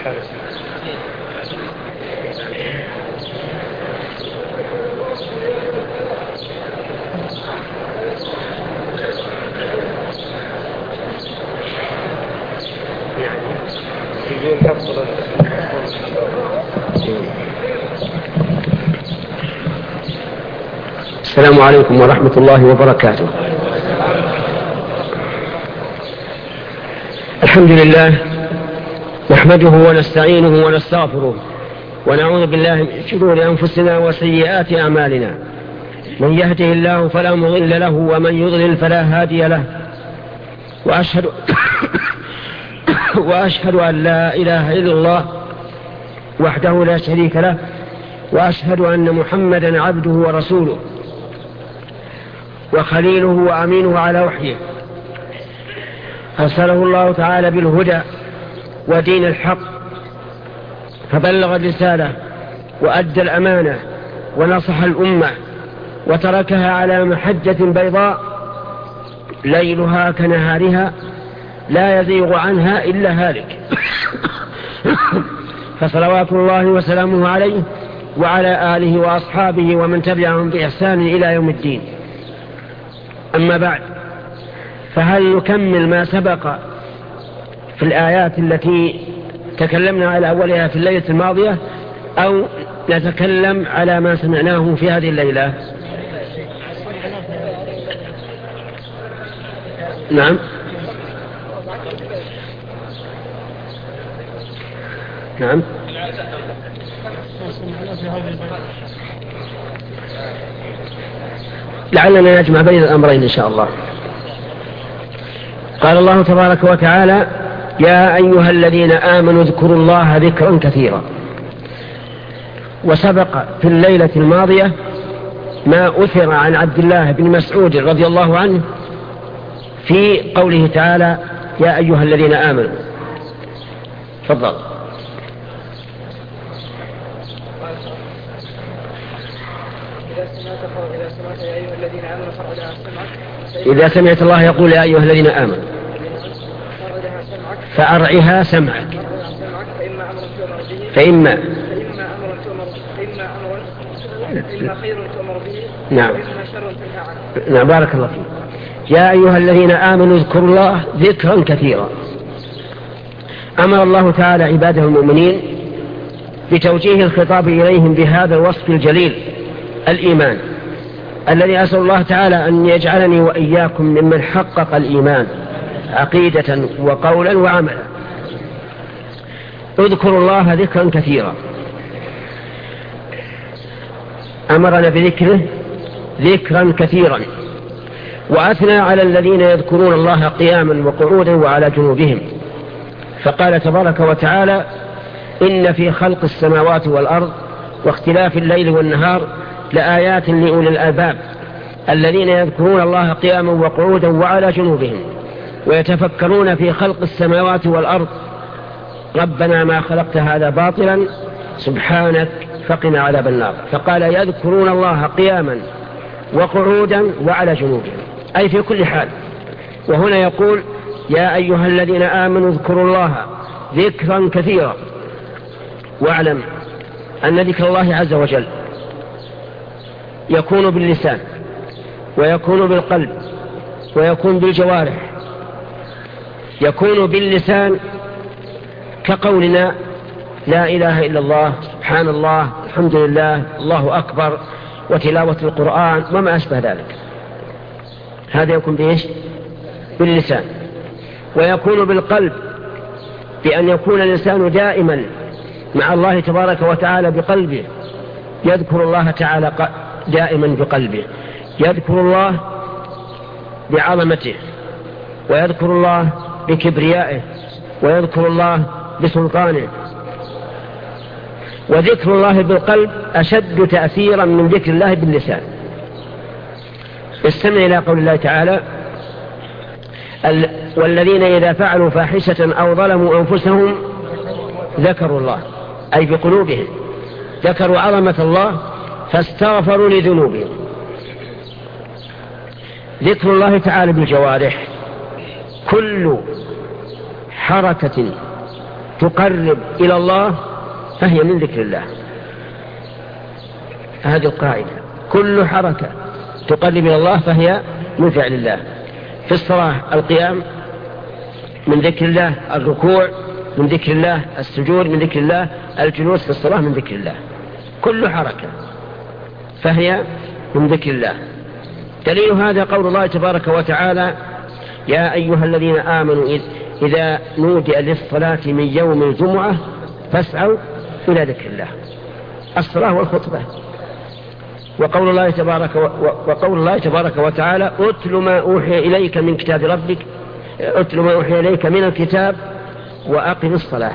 السلام عليكم ورحمة الله وبركاته. الحمد لله نحمده ونستعينه ونستغفره ونعوذ بالله من شرور أنفسنا وسيئات أعمالنا. من يهده الله فلا مضل له ومن يضلل فلا هادي له. وأشهد أن لا إله إلا الله وحده لا شريك له، وأشهد أن محمدا عبده ورسوله وخليله وأمينه على وحيه. أرسله الله تعالى بالهدى ودين الحق، فبلغ الرسالة وأدى الأمانة ونصح الأمة وتركها على محجة بيضاء ليلها كنهارها لا يزيغ عنها إلا هالك. فصلوات الله وسلامه عليه وعلى آله وأصحابه ومن تبعهم بإحسان إلى يوم الدين. أما بعد، فهل نكمل ما سبق في الآيات التي تكلمنا على أولها في الليلة الماضية، أو نتكلم على ما سمعناه في هذه الليلة؟ نعم. نعم. لعلنا نجمع بين الأمرين إن شاء الله. قال الله تبارك وتعالى: يا أيها الذين آمنوا اذكروا الله ذكرا كثيرا. وسبق في الليلة الماضية ما أثر عن عبد الله بن مسعود رضي الله عنه في قوله تعالى: يا أيها الذين آمنوا. تفضل. إذا سمعت الله يقول يا أيها الذين آمنوا فأرعها سمعك، فإما خير تؤمر به، نعم، شر تنهى عنه. نعم، بارك الله فيك. يا أيها الذين آمنوا اذكروا الله ذكرا كثيرا. أمر الله تعالى عباده المؤمنين بتوجيه الخطاب إليهم بهذا الوصف الجليل، الإيمان، الذي أسأل الله تعالى أن يجعلني وإياكم ممن حقق الإيمان عقيدة وقولا وعملا. اذكروا الله ذكرا كثيرا. أمرنا بذكره ذكرا كثيرا، وأثنى على الذين يذكرون الله قياما وقعودا وعلى جنوبهم، فقال تبارك وتعالى: إن في خلق السماوات والأرض واختلاف الليل والنهار لآيات لأولي الألباب الذين يذكرون الله قياما وقعودا وعلى جنوبهم ويتفكرون في خلق السماوات والأرض ربنا ما خلقت هذا باطلا سبحانك فقنا عذاب النار. فقال: يذكرون الله قياما وقعودا وعلى جنوبهم، أي في كل حال. وهنا يقول: يا أيها الذين آمنوا اذكروا الله ذكرا كثيرا. واعلم أن ذكر الله عز وجل يكون باللسان ويكون بالقلب ويكون بالجوارح. يكون باللسان كقولنا لا إله إلا الله، سبحان الله، الحمد لله، الله أكبر، وتلاوة القرآن وما أشبه ذلك. هذا يكون بإيش؟ باللسان. ويكون بالقلب بأن يكون الإنسان دائما مع الله تبارك وتعالى بقلبه، يذكر الله تعالى دائما بقلبه، يذكر الله بعظمته، ويذكر الله بكبريائه، ويذكر الله بسلطانه. وذكر الله بالقلب أشد تأثيرا من ذكر الله باللسان. استمع إلى قول الله تعالى: والذين إذا فعلوا فاحشة أو ظلموا أنفسهم ذكروا الله، أي بقلوبهم، ذكروا عظمة الله فاستغفروا لذنوبهم. ذكر الله تعالى بالجوارح كل حركة تقرب إلى الله فهي من ذكر الله. هذه القاعدة، كل حركة تقرب إلى الله فهي من فعل الله. في الصلاة القيام من ذكر الله، الركوع من ذكر الله، السجود من ذكر الله، الجلوس في الصلاة من ذكر الله، كل حركة فهي من ذكر الله. دليل هذا قول الله تبارك وتعالى: يا أيها الذين آمنوا إذا نودي للصلاة من يوم الجمعة فاسعوا إلى ذكر الله. الصلاة والخطبة. وقول الله تبارك وتعالى: أتل ما أوحي إليك من كتاب ربك، أتل ما أوحي إليك من الكتاب وأقم الصلاة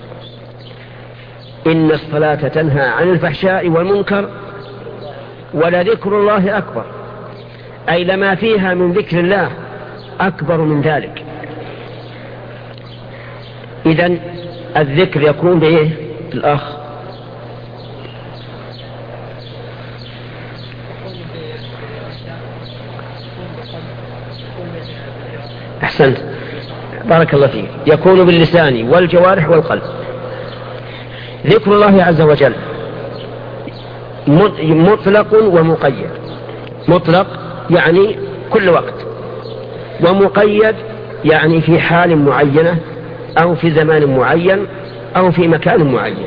إن الصلاة تنهى عن الفحشاء والمنكر ولذكر الله أكبر. أي لما فيها من ذكر الله أكبر من ذلك. إذن الذكر يكون بإيه الأخ؟ أحسنت، بارك الله فيك. يكون باللسان والجوارح والقلب. ذكر الله عز وجل مطلق ومقيد. مطلق يعني كل وقت، ومقيد يعني في حال معينة أو في زمان معين أو في مكان معين.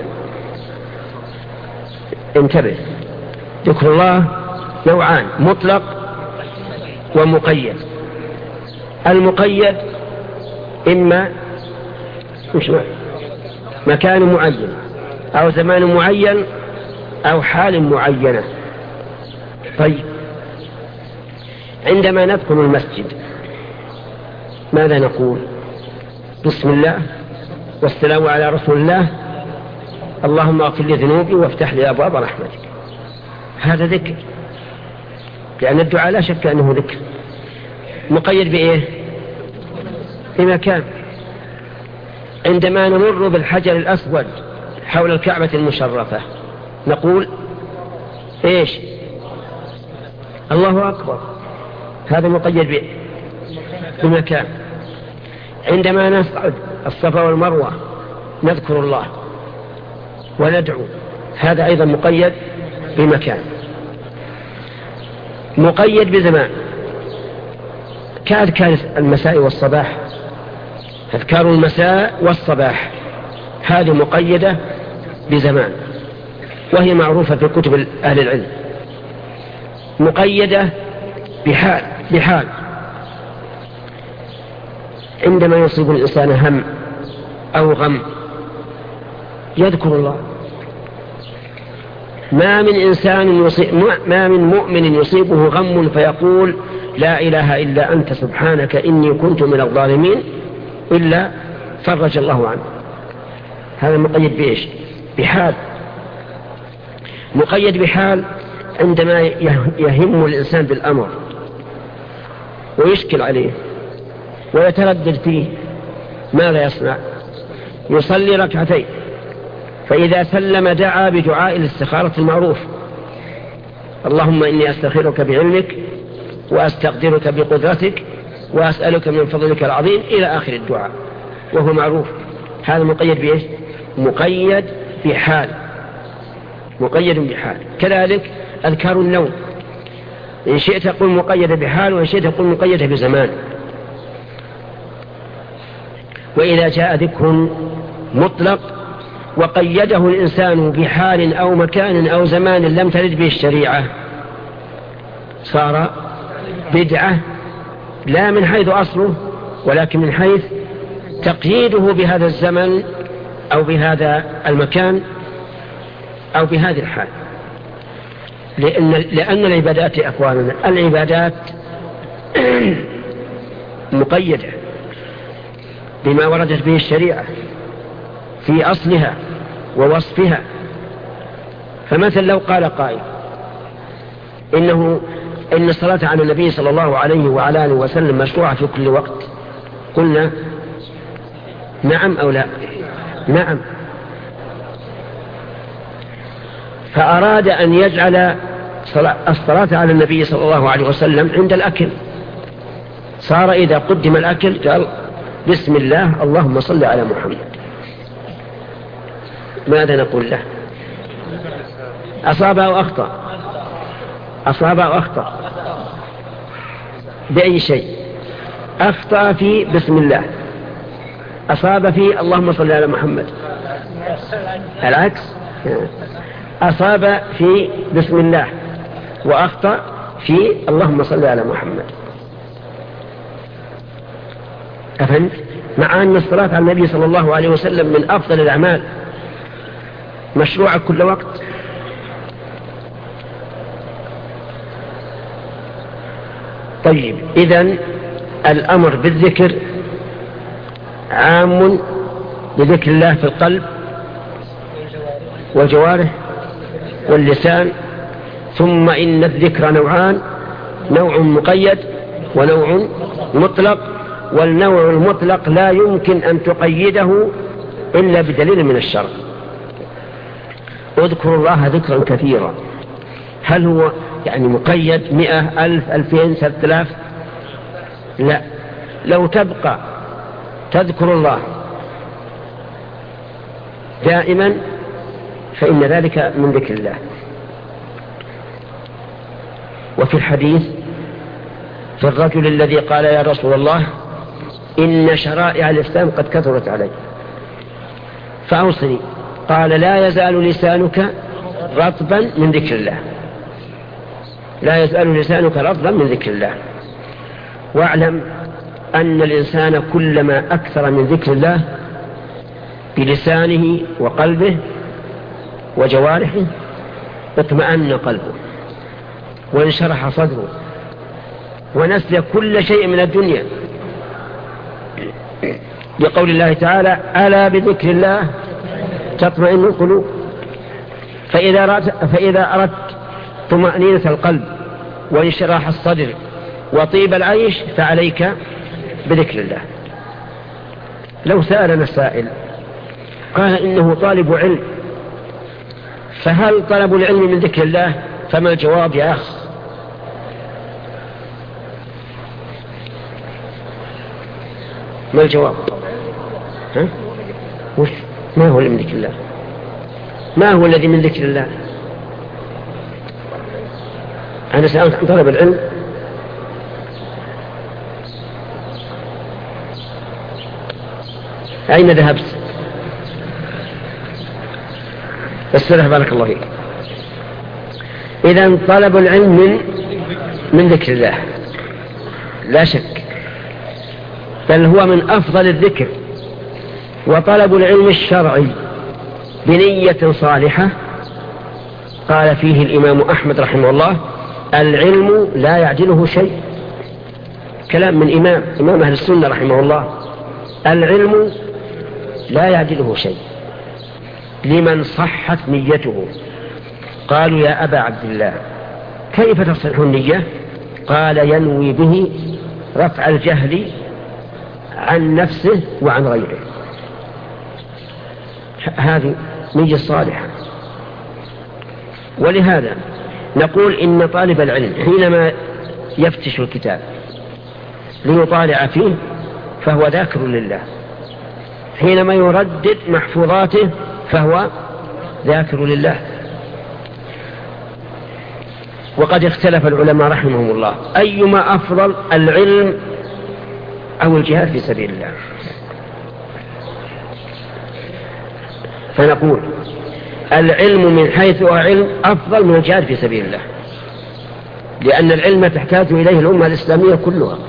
انتبه، ذكر الله نوعان: مطلق ومقيد. المقيد إما مكان معين أو زمان معين أو حال معينة. طيب، عندما ندخل المسجد ماذا نقول؟ بسم الله والسلام على رسول الله، اللهم اغفر لي ذنوبي وافتح لي أبواب رحمتك. هذا ذكر، لأن الدعاء لا شك أنه ذكر. مقيد بإيه؟ بمكان. عندما نمر بالحجر الأسود حول الكعبة المشرفة نقول إيش؟ الله أكبر. هذا مقيد بمكان. عندما نصعد الصفا والمروة نذكر الله وندعو، هذا أيضا مقيد بمكان. مقيد بزمان، كأذكار المساء والصباح، أذكار المساء والصباح هذه مقيدة بزمان، وهي معروفة في كتب أهل العلم. مقيدة بحال، عندما يصيب الإنسان هم أو غم يذكر الله. ما من مؤمن يصيبه غم فيقول لا إله إلا أنت سبحانك إني كنت من الظالمين إلا فرج الله عنه. هذا مقيد بإيش؟ بحال. مقيد بحال عندما يهم الإنسان بالأمر ويشكل عليه ويتردد فيه، ماذا يصنع؟ يصلي ركعتين، فإذا سلم دعا بدعاء الاستخارة المعروف: اللهم إني أستخيرك بعلمك وأستقدرك بقدرتك وأسألك من فضلك العظيم إلى آخر الدعاء، وهو معروف. هذا مقيد بإيش؟ مقيد بحال. مقيد بحال. كذلك أذكار النوم، إن شئت تقول مقيدة بحال، وإن شئت تقول مقيدة بزمان. وإذا جاء ذكر مطلق وقيده الإنسان بحال أو مكان أو زمان لم ترد به الشريعة صار بدعة، لا من حيث أصله ولكن من حيث تقييده بهذا الزمن أو بهذا المكان أو بهذه الحال. لأن العبادات يا أخواننا، العبادات مقيدة بما وردت به الشريعة في أصلها ووصفها. فمثلا لو قال قائل إن الصلاة على النبي صلى الله عليه وعلى آله وسلم مشروعة في كل وقت، قلنا نعم أو لا؟ نعم. فأراد أن يجعل الصلاة على النبي صلى الله عليه وسلم عند الأكل، صار إذا قدم الأكل قال بسم الله اللهم صل على محمد. ماذا نقول له؟ أصاب أو أخطأ؟ أصاب أو أخطأ بأي شيء؟ أخطأ في بسم الله، أصاب في اللهم صل على محمد، العكس، أصاب في بسم الله وأخطأ في اللهم صل على محمد. أفهمت؟ مع أن الصلاة على النبي صلى الله عليه وسلم من أفضل الأعمال، مشروعة كل وقت. طيب، إذن الأمر بالذكر عام بذكر الله في القلب والجوارح واللسان. ثم إن الذكر نوعان، نوع مقيد ونوع مطلق، والنوع المطلق لا يمكن أن تقيده إلا بدليل من الشرع. اذكروا الله ذكرا كثيرا، هل هو يعني مقيد 100 1000 2000 3000؟ لا، لو تبقى تذكر الله دائما فإن ذلك من ذكر الله. وفي الحديث في الرجل الذي قال يا رسول الله إن شرائع الإسلام قد كثرت علي فأوصني، قال لا يزال لسانك رطبا من ذكر الله، لا يزال لسانك رطبا من ذكر الله. واعلم أن الإنسان كلما أكثر من ذكر الله بلسانه وقلبه وجوارحه اطمأن قلبه وانشرح صدره ونسي كل شيء من الدنيا، لقول الله تعالى ألا بذكر الله تطمئن القلوب. فإذا أردت طمأنينة القلب وانشراح الصدر وطيب العيش فعليك بذكر الله. لو سألنا السائل قال إنه طالب علم، فهل طلب العلم من ذكر الله؟ فما الجواب يا أخ؟ ما الجواب؟ ما هو اللي من ذكر الله؟ ما هو الذي من ذكر الله؟ أنا سألت عن طلب العلم، أين ذهبت؟ استرح بارك الله فيك. إذن طلب العلم من ذكر الله لا شك، بل هو من أفضل الذكر. وطلب العلم الشرعي بنية صالحة قال فيه الإمام أحمد رحمه الله العلم لا يعدله شيء. كلام من إمام أهل السنة رحمه الله، العلم لا يعدله شيء لمن صحت نيته. قالوا يا أبا عبد الله كيف تصح النية؟ قال ينوي به رفع الجهل عن نفسه وعن غيره. هذه نية صالحة. ولهذا نقول إن طالب العلم حينما يفتش الكتاب ليطالع فيه فهو ذاكر لله، حينما يردد محفوظاته فهو ذاكر لله. وقد اختلف العلماء رحمهم الله أيما أفضل، العلم أو الجهاد في سبيل الله؟ فنقول العلم من حيث علم أفضل من الجهاد في سبيل الله، لأن العلم تحتاج إليه الأمة الإسلامية كلها،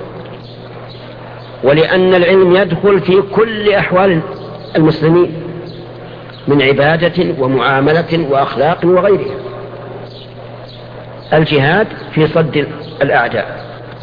ولأن العلم يدخل في كل أحوال المسلمين من عبادة ومعاملة وأخلاق وغيرها. الجهاد في صد الأعداء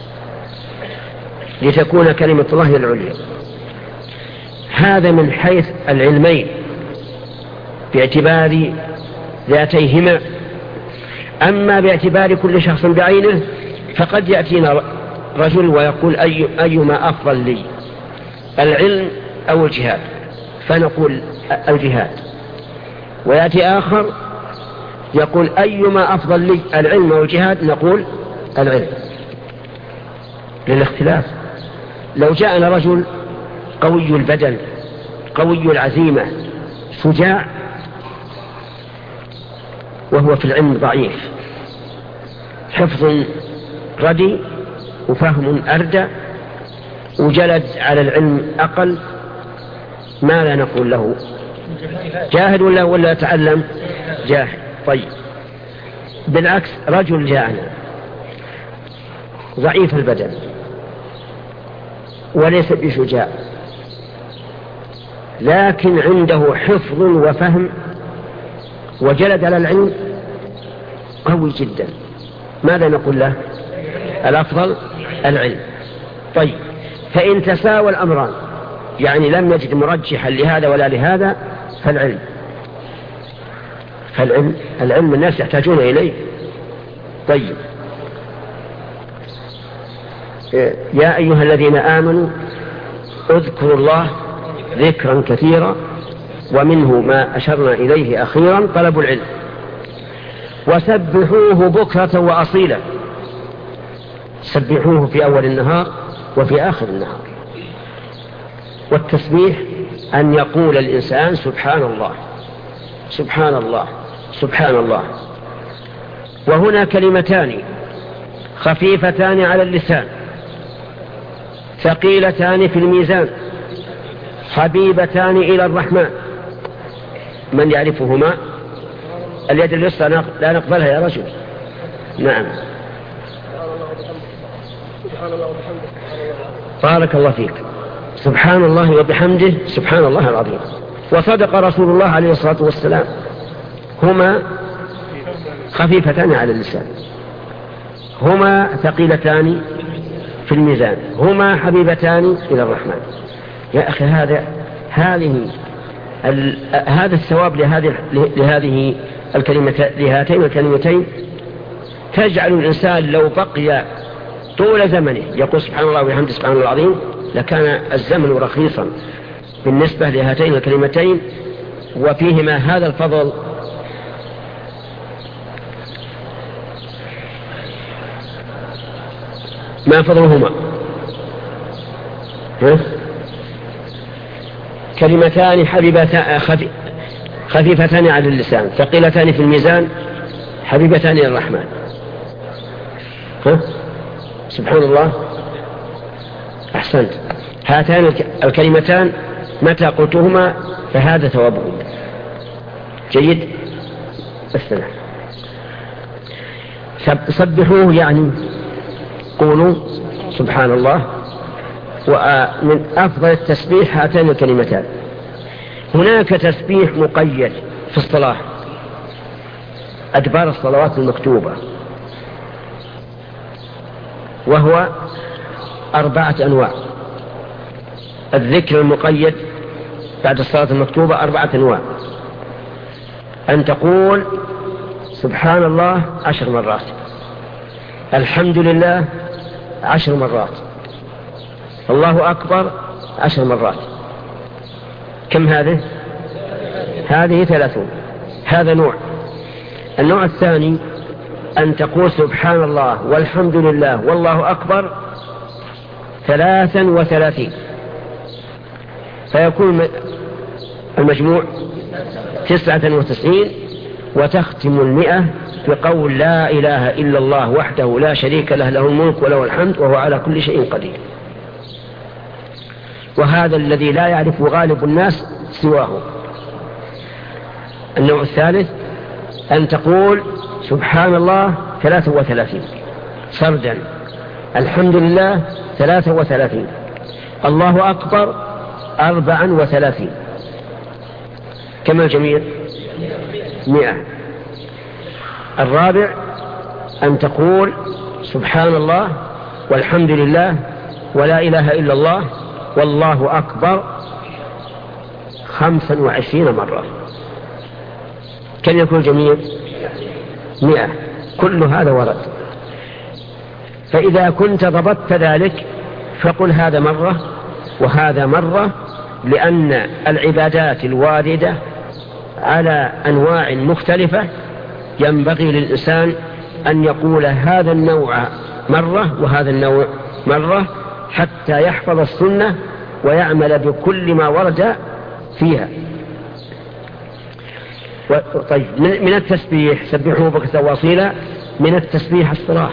لتكون كلمة الله العليا. هذا من حيث العلمين باعتبار ذاتيهما. أما باعتبار كل شخص بعينه فقد يأتينا رجل ويقول أيما أفضل لي، العلم أو الجهاد؟ فنقول الجهاد. ويأتي آخر يقول أيما أفضل لي، العلم أو الجهاد؟ نقول العلم، للاختلاف. لو جاءنا رجل قوي البدن قوي العزيمة شجاع وهو في العلم ضعيف، حفظ ردي وفهم أردى وجلد على العلم أقل، ما لا نقول له جاهد ولا يتعلم جاهد. طيب بالعكس رجل جاءنا ضعيف البدن وليس بشجاع، لكن عنده حفظ وفهم وجلد على العلم قوي جدا، ماذا نقول له؟ الأفضل العلم. طيب فإن تساوى الأمران، يعني لم يجد مرجحا لهذا ولا لهذا، فالعلم الناس يحتاجون إليه. طيب يا أيها الذين آمنوا اذكروا الله ذكرا كثيرا، ومنه ما أشرنا إليه أخيرا طلب العلم، وسبحوه بكرة وأصيلا، سبحوه في أول النهار وفي آخر النهار. والتسبيح أن يقول الإنسان سبحان الله سبحان الله سبحان الله. وهنا كلمتان خفيفتان على اللسان ثقيلتان في الميزان حبيبتان إلى الرحمن. من يعرفهما؟ اليد اليسرى لا نقبلها يا رجل. نعم بارك الله فيك. سبحان الله وبحمده سبحان الله العظيم. وصدق رسول الله عليه الصلاة والسلام، هما خفيفتان على اللسان، هما ثقيلتان في الميزان، هما حبيبتان إلى الرحمن. يا أخي هذا الثواب لهاتين الكلمتين تجعل الإنسان لو بقي طول زمنه يقول سبحان الله وبحمده سبحان الله العظيم لكان الزمن رخيصا بالنسبة لهاتين الكلمتين، وفيهما هذا الفضل. ما فضلهما؟ كلمتان خفيفتان على اللسان ثقيلتان في الميزان حبيبتان إلى الرحمن. سبحان الله. أحسنت. هاتان الكلمتان متى قلتهما فهذا ثوابه. جيد. السلام. سبحوه يعني قولوا سبحان الله. ومن أفضل التسبيح هاتان الكلمتان. هناك تسبيح مقيد في الصلاة أدبار الصلوات المكتوبة، وهو 4 أنواع. الذكر المقيد بعد الصلاة المكتوبة 4 أنواع. أن تقول سبحان الله 10 مرات، الحمد لله 10 مرات، الله أكبر 10 مرات. كم هذه؟ هذه 30. هذا نوع. النوع الثاني أن تقول سبحان الله والحمد لله والله أكبر 33، فيكون المجموع 99، وتختم 100 بقول لا إله إلا الله وحده لا شريك له، له الملك وله الحمد وهو على كل شيء قدير. وهذا الذي لا يعرف غالب الناس سواه. النوع الثالث أن تقول سبحان الله 33 سردا، الحمد لله 33، الله أكبر 34، كما الجميع 100. الرابع أن تقول سبحان الله والحمد لله ولا إله إلا الله والله أكبر 25 مرة. كم يكون الجميع؟ 100. كل هذا ورد. فإذا كنت ضبطت ذلك فقل هذا مرة وهذا مرة، لأن العبادات الواردة على أنواع مختلفة ينبغي للإنسان أن يقول هذا النوع مرة وهذا النوع مرة حتى يحفظ السنة ويعمل بكل ما ورد فيها. طيب من التسبيح سبحوا بكرة وأصيلا، من التسبيح الصلاة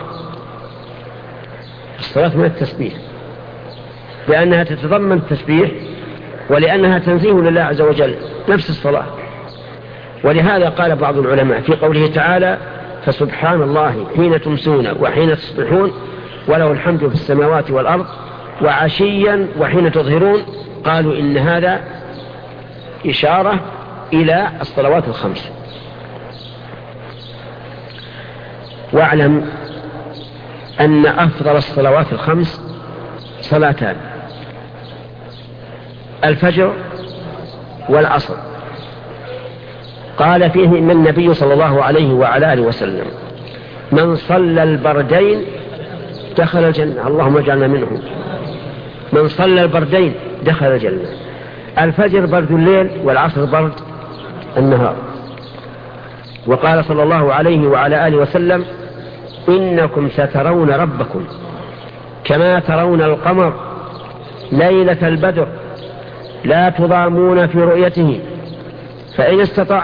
من التسبيح، لأنها تتضمن التسبيح ولأنها تنزيه لله عز وجل نفس الصلاة. ولهذا قال بعض العلماء في قوله تعالى فسبحان الله حين تمسون وحين تصبحون وله الحمد في السماوات والأرض وعشيا وحين تظهرون، قالوا إن هذا إشارة إلى الصلوات الخمس. واعلم أن أفضل الصلوات الخمس صلاتان: الفجر والعصر. قال فيهم النبي صلى الله عليه وعلى آله وسلم: من صلى البردين دخل الجنة، اللهم اجعلنا منهم. من صلى البردين دخل الجنة. الفجر برد الليل والعصر برد النهار. وقال صلى الله عليه وعلى آله وسلم: إنكم سترون ربكم كما ترون القمر ليلة البدر لا تضامون في رؤيته، فإن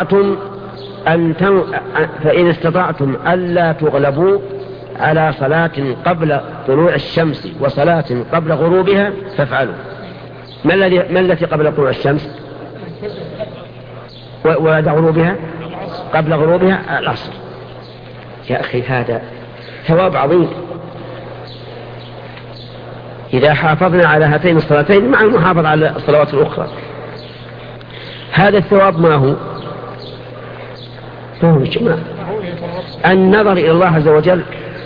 استطعتم ألا تغلبوا على صلاة قبل طلوع الشمس وصلاة قبل غروبها فافعلوا. ما التي قبل طلوع الشمس وبعد غروبها؟ قبل غروبها العصر. يا أخي هذا ثواب عظيم إذا حافظنا على هاتين الصلاتين مع المحافظة على الصلوات الأخرى. هذا الثواب ما هو الجماعة النظر إلى الله عز وجل: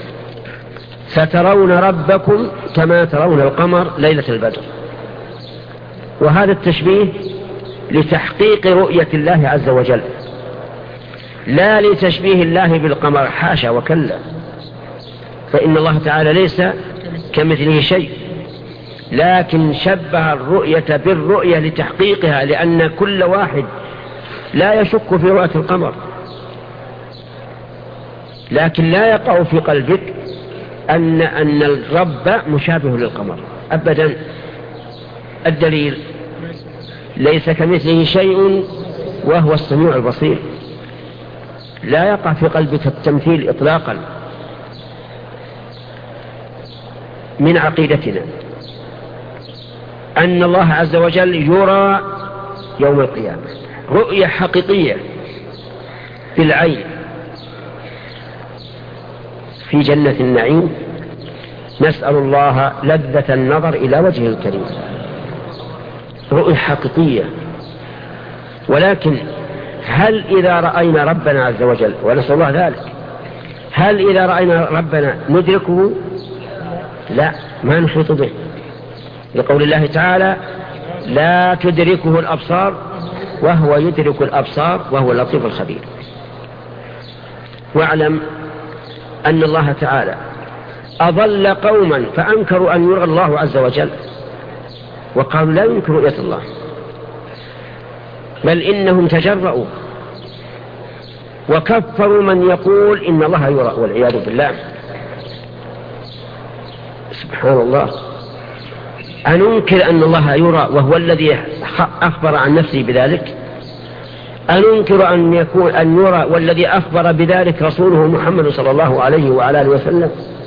سترون ربكم كما ترون القمر ليلة البدر. وهذا التشبيه لتحقيق رؤية الله عز وجل، لا لتشبيه الله بالقمر، حاشا وكلا، فإن الله تعالى ليس كمثله شيء، لكن شبه الرؤية بالرؤية لتحقيقها، لأن كل واحد لا يشك في رؤية القمر، لكن لا يقع في قلبك أن الرب مشابه للقمر أبدا. الدليل: ليس كمثله شيء وهو السميع البصير. لا يقع في قلبك التمثيل إطلاقا. من عقيدتنا أن الله عز وجل يرى يوم القيامة رؤية حقيقية بالعين في جنة النعيم، نسأل الله لذة النظر إلى وجهه الكريم، رؤية حقيقية. ولكن هل إذا رأينا ربنا عز وجل، ونسأل الله ذلك، هل إذا رأينا ربنا ندركه؟ لا، ما نحيط به، لقول الله تعالى: لا تدركه الأبصار وهو يدرك الأبصار وهو اللطيف الخبير. واعلم أن الله تعالى أضل قوما فأنكروا أن يرى الله عز وجل، وقالوا لا ينكر رؤية الله، بل إنهم تجرؤوا وكفروا من يقول إن الله يرى، والعياذ بالله. سبحان الله، أننكر أن الله يرى وهو الذي أخبر عن نفسه بذلك؟ أننكر أن يرى والذي أخبر بذلك رسوله محمد صلى الله عليه وعلى آله وسلم؟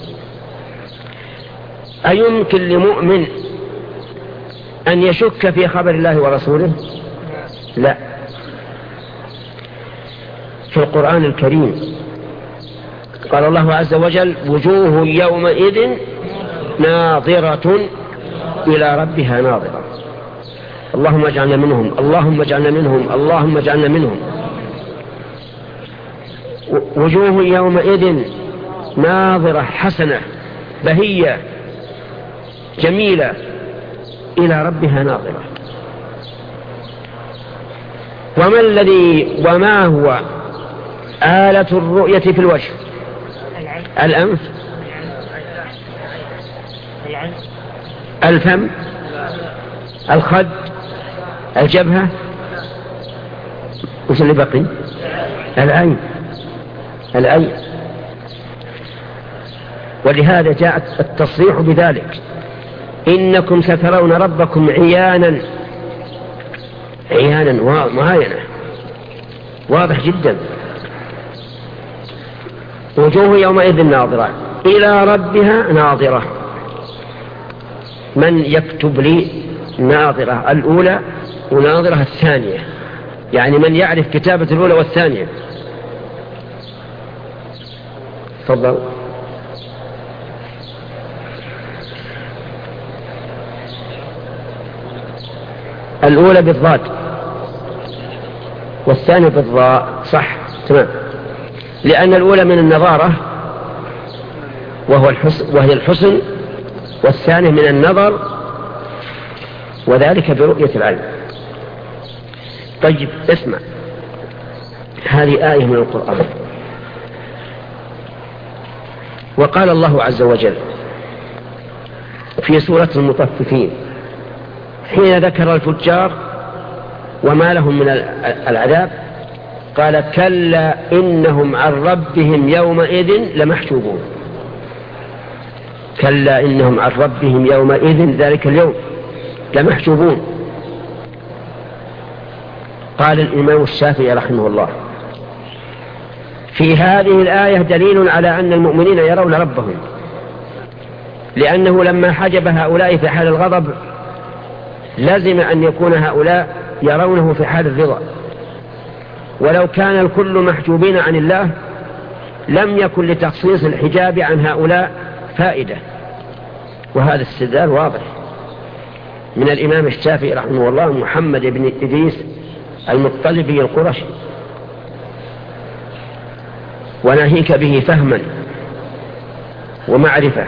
أيمكن لمؤمن أن يشك في خبر الله ورسوله؟ لا. في القرآن الكريم قال الله عز وجل: وجوه يومئذ ناظرة إلى ربها ناظرة. اللهم اجعلنا منهم، اللهم اجعلنا منهم، اللهم اجعلنا منهم. وجوه يومئذ ناظرة، حسنة بهية جميلة، إلى ربها ناظرة. وما هو آلة الرؤية في الوجه؟ الأنف، الفم، الخد، الجبهة، وش اللي بقي؟ العين. ولهذا جاء التصريح بذلك: إنكم سترون ربكم عيانا معاينة. واضح جدا. وجوه يومئذ ناظرة إلى ربها ناظرة. من يكتب لي ناظرة الأولى وناظرة الثانية؟ يعني من يعرف كتابة الأولى والثانية؟ تفضل. الأولى بالضاد والثانية بالضاء، صح تمام، لأن الأولى من النظارة وهي الحسن، والثانية من النظر وذلك برؤية العين. طيب اسمع، هذه آية من القرآن. وقال الله عز وجل في سورة المطففين حين ذكر الفجار وما لهم من العذاب قال كلا إنهم عن ربهم يومئذ لمحجوبون. كلا إنهم عن ربهم يومئذ ذلك اليوم لمحجوبون. قال الإمام الشافعي رحمه الله في هذه الآية دليل على أن المؤمنين يرون ربهم، لأنه لما حجب هؤلاء في حال الغضب لازم أن يكون هؤلاء يرونه في حال الرضا. ولو كان الكل محجوبين عن الله لم يكن لتخصيص الحجاب عن هؤلاء فائدة. وهذا استدلال واضح من الإمام الشافعي رحمه الله محمد بن إدريس المطلبي القرشي، وناهيك به فهما ومعرفة.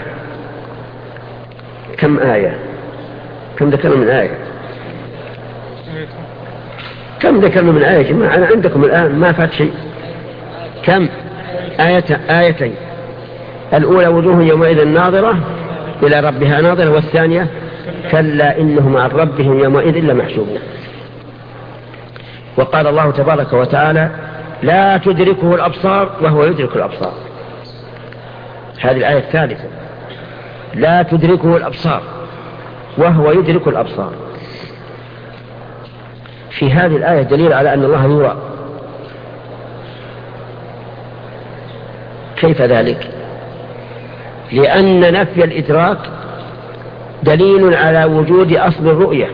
كم آية؟ كم ذكرنا من آية؟ كم ذكرنا من آية جماعة؟ أنا عندكم الآن ما فات شيء. كم آيتين. الأولى وجوه يومئذ ناظرة إلى ربها ناظرة، والثانية كلا إنهم عن ربهم يومئذ لمحجوبون. وقال الله تبارك وتعالى لا تدركه الأبصار وهو يدرك الأبصار. هذه الآية الثالثة، لا تدركه الأبصار وهو يدرك الأبصار. في هذه الآية دليل على أن الله يرى. كيف ذلك؟ لأن نفي الإدراك دليل على وجود أصل الرؤية،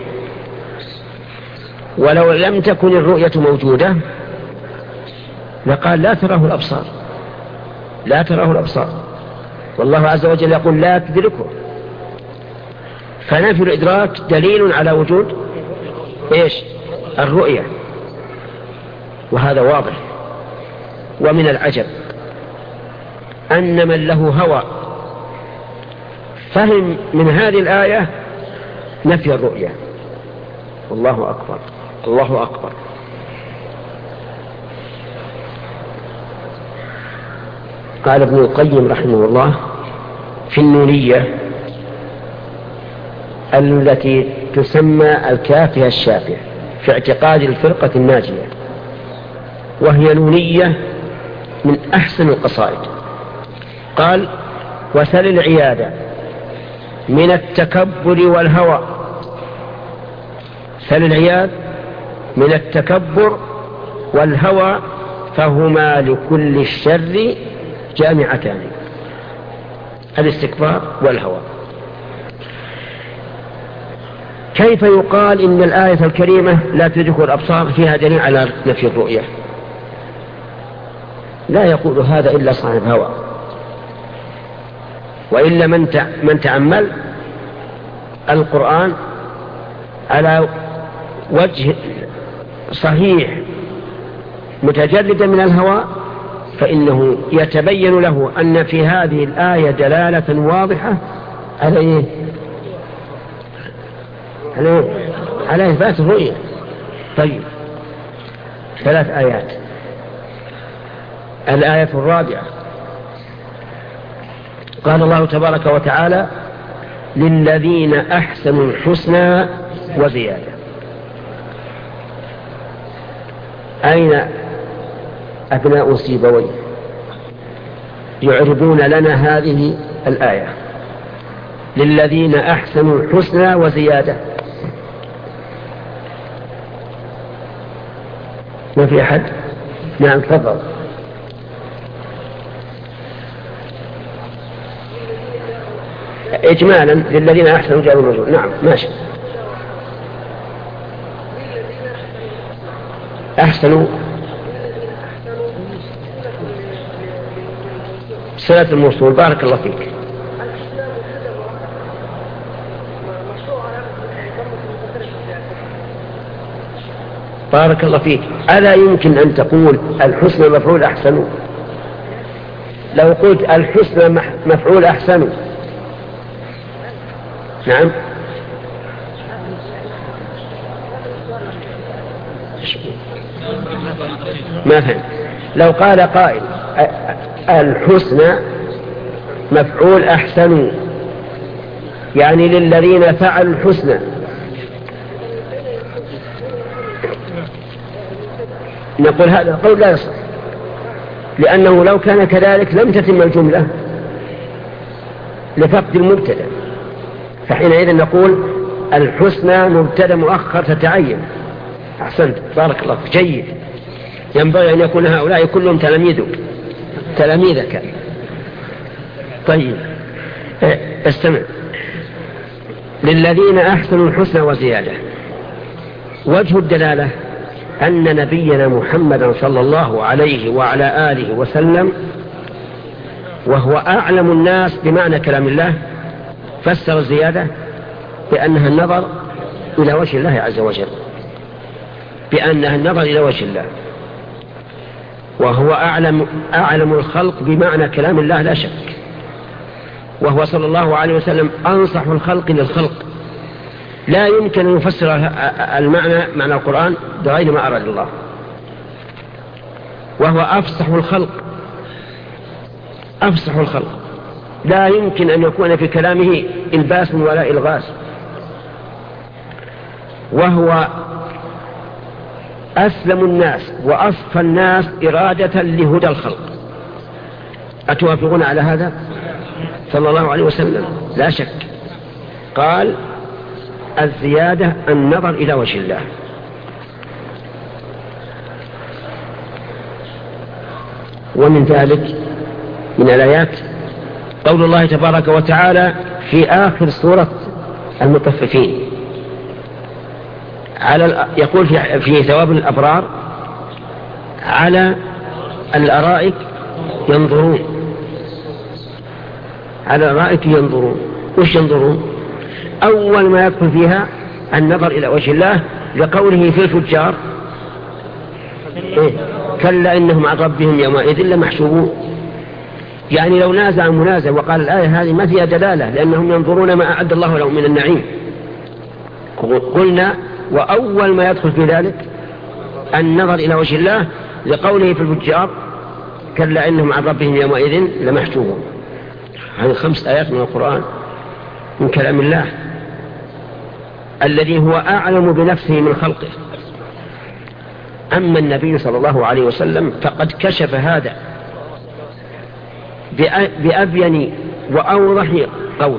ولو لم تكن الرؤية موجودة لقال لا تراه الأبصار، لا تراه الأبصار، والله عز وجل يقول لا تدركه. فنفي الإدراك دليل على وجود إيش؟ الرؤية، وهذا واضح. ومن العجب أن من له هوى فهم من هذه الآية نفي الرؤية. الله أكبر، الله أكبر. قال ابن القيم رحمه الله في النونية التي تسمى الكافية الشافية في اعتقاد الفرقة الناجية، وهي نونية من أحسن القصائد. قال وسل العيادة من التكبر والهوى. سل العياد من التكبر والهوى فهما لكل الشر جامعتان. الاستكبار والهوى. كيف يقال إن الآية الكريمة لا تدرك الأبصار فيها دليل على نفي الرؤية؟ لا يقول هذا إلا صاحب هوى، وإلا من تأمل القرآن على وجه صحيح متجردا من الهوى فإنه يتبين له أن في هذه الآية دلالة واضحة على إيه؟ على إثبات الرؤية. طيب 3 آيات. الآية الرابعة قال الله تبارك وتعالى للذين أحسنوا الحسنى وزيادة. أين أبناء سيبويه يعرضون لنا هذه الآية؟ للذين أحسنوا الحسنى وزيادة. ما في أحد؟ نعم تفضل. إجمالا للذين أحسنوا جار ومجرور. نعم ماشي. أحسنوا صلة الموصول. بارك الله فيك. بارك الله فيك. ألا يمكن أن تقول الحسنى مفعول أحسن؟ لو قلت الحسنى مفعول أحسن. نعم ما فهم. لو قال قائل الحسنى مفعول أحسن يعني للذين فعلوا الحسنى، نقول هذا القول لا يصح، لأنه لو كان كذلك لم تتم الجملة لفقد المبتدأ، فحينئذ نقول الحسنى مبتدأ مؤخر تتعين. أحسنت بارك الله فيك. جيد. ينبغي أن يكون هؤلاء كلهم تلاميذك. طيب استمع. للذين أحسنوا الحسنى وزيادة. وجه الدلالة أن نبينا محمدا صلى الله عليه وعلى آله وسلم وهو أعلم الناس بمعنى كلام الله فسر الزيادة بأنها النظر إلى وجه الله عز وجل، بأنها النظر إلى وجه الله، وهو أعلم الخلق بمعنى كلام الله لا شك، وهو صلى الله عليه وسلم أنصح الخلق للخلق، لا يمكن أن يفسر معنى القرآن بغير ما أراد الله، وهو أفصح الخلق، لا يمكن أن يكون في كلامه إلباس ولا إلغاس، وهو أسلم الناس وأصفى الناس إرادة لهدى الخلق. أتوافقون على هذا؟ صلى الله عليه وسلم لا شك قال الزيادة النظر إلى وجه الله. ومن ذلك من الآيات قول الله تبارك وتعالى في آخر سورة المطففين يقول في ثواب الأبرار على الأرائك ينظرون. على الأرائك ينظرون. وش ينظرون؟ أول ما يدخل فيها النظر إلى وجه الله لقوله في الفجار كلا إنهم عن ربهم يومئذ لمحجوبون. يعني لو نازع منازع وقال الآية هذه ما فيها دلالة لأنهم ينظرون ما أعد الله لهم من النعيم، قلنا وأول ما يدخل في ذلك النظر إلى وجه الله لقوله في الفجار كلا إنهم عن ربهم يومئذ لمحجوبون. هذه 5 آيات من القرآن من كلام الله الذي هو أعلم بنفسه من خلقه. أما النبي صلى الله عليه وسلم فقد كشف هذا بأبين وأوضح قول،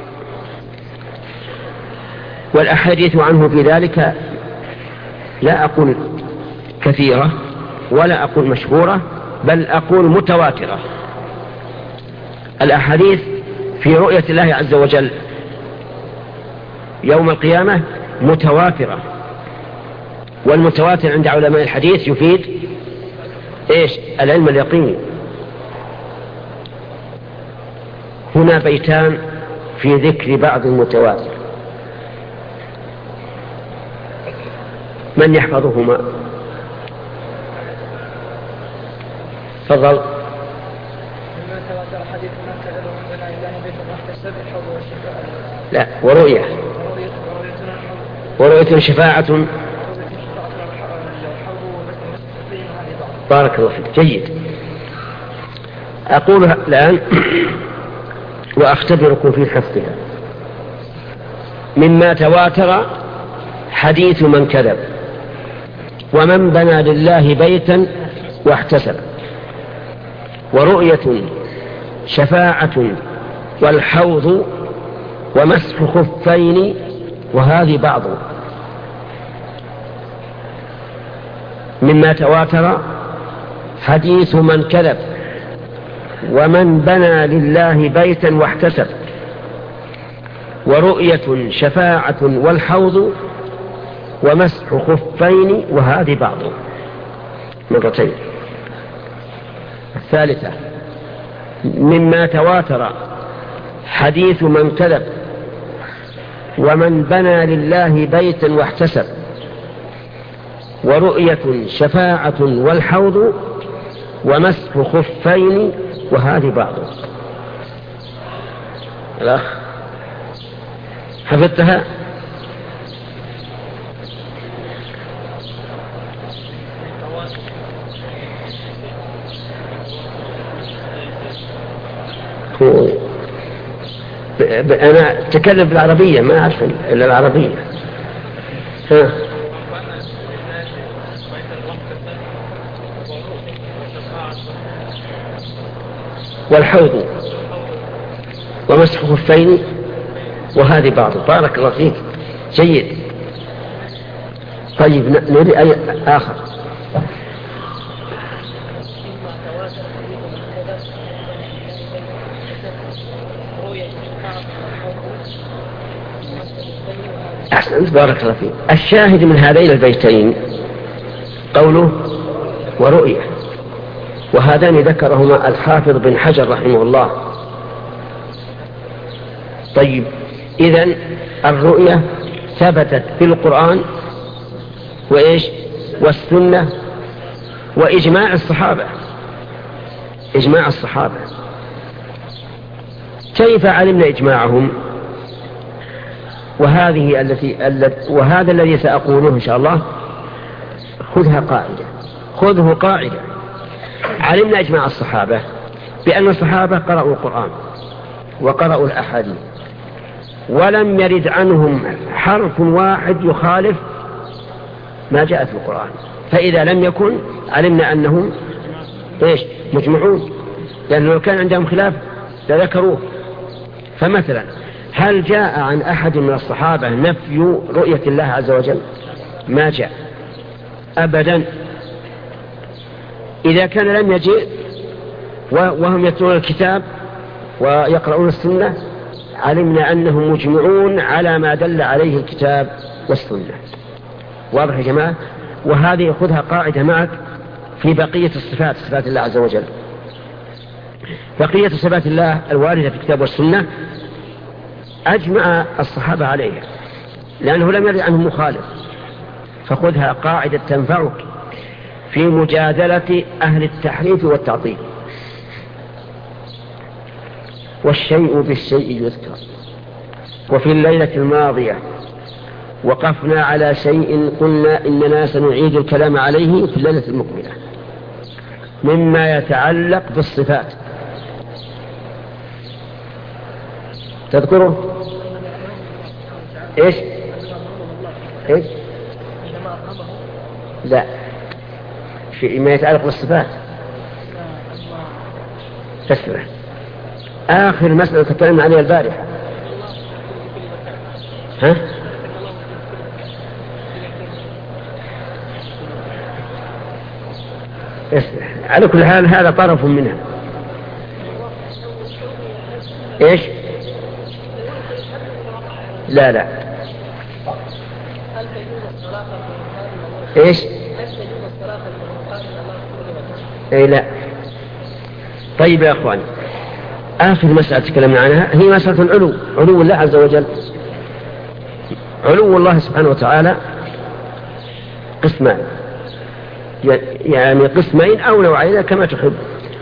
والأحاديث عنه في ذلك لا أقول كثيرة ولا أقول مشهورة بل أقول متواترة. الأحاديث في رؤية الله عز وجل يوم القيامة متواترة، والمتواتر عند علماء الحديث يفيد إيش؟ العلم اليقيني. هنا بيتان في ذكر بعض المتواتر، من يحفظهما؟ تفضل. لا ورؤية شفاعة. بارك الله فيك. جيد. أقول الآن وأختبركم في حفظها. مما تواتر حديث من كذب ومن بنى لله بيتا واحتسب، ورؤية شفاعة والحوض ومسح خفين، وهذه بعض مما تواتر حديث من كذب ومن بنى لله بيتا واحتسب ورؤية شفاعة والحوض ومسح خفين وهذه بعض مرتين. الثالثة مما تواتر حديث من كذب ومن بنى لله بيتا واحتسب ورؤية شفاعة والحوض ومسح خفين وهذه بعض. الأخ حفظتها؟ أنا أتكلم بالعربية ما أعرف إلا العربية. والحوض ومسح خفين وهذه بعض. بارك الله فيك، جيد. طيب نريد أي آخر؟ أحسنت، بارك الله فيك. الشاهد من هذين البيتين قوله ورؤية، وهذان ذكرهما الحافظ بن حجر رحمه الله. طيب، إذن الرؤية ثبتت في القرآن وإيش والسنة وإجماع الصحابة. إجماع الصحابة كيف علمنا إجماعهم؟ وهذا الذي سأقوله إن شاء الله خذه قاعدة. علمنا إجماع الصحابة بأن الصحابة قرأوا القرآن وقرأوا الأحاديث ولم يرد عنهم حرف واحد يخالف ما جاء في القرآن، فإذا لم يكن علمنا أنهم مجمعون، لأنه لو كان عندهم خلاف لذكروه. فمثلا هل جاء عن أحد من الصحابة نفي رؤية الله عز وجل؟ ما جاء أبدا. إذا كان لم يجئ وهم يتلون الكتاب ويقرؤون السنة علمنا أنهم مجمعون على ما دل عليه الكتاب والسنة. واضح يا جماعة؟ وهذه خذها قاعدة معك في بقية الصفات، صفات الله عز وجل. بقية صفات الله الواردة في الكتاب والسنة أجمع الصحابة عليها لأنه لم يرد عنهم مخالف، فخذها قاعدة تنفعك في مجادلة أهل التحريف والتعطيل. والشيء بالشيء يذكر. وفي الليلة الماضية وقفنا على شيء قلنا إننا سنعيد الكلام عليه في الليلة المقبلة مما يتعلق بالصفات. تذكره؟ إيش؟ لا، في ما يتعلق بالصفات. تسمع آخر مسألة تكلمنا عليها البارحة. ها؟ اسمع، على كل حال هذا طرف منها. إيش؟ لا إيش؟ إيه لا. طيب يا أخواني، آخر مسألة تكلمنا عنها هي مسألة العلو، علو الله عز وجل. علو الله سبحانه وتعالى قسمان، يعني قسمين أو نوعين كما تحب.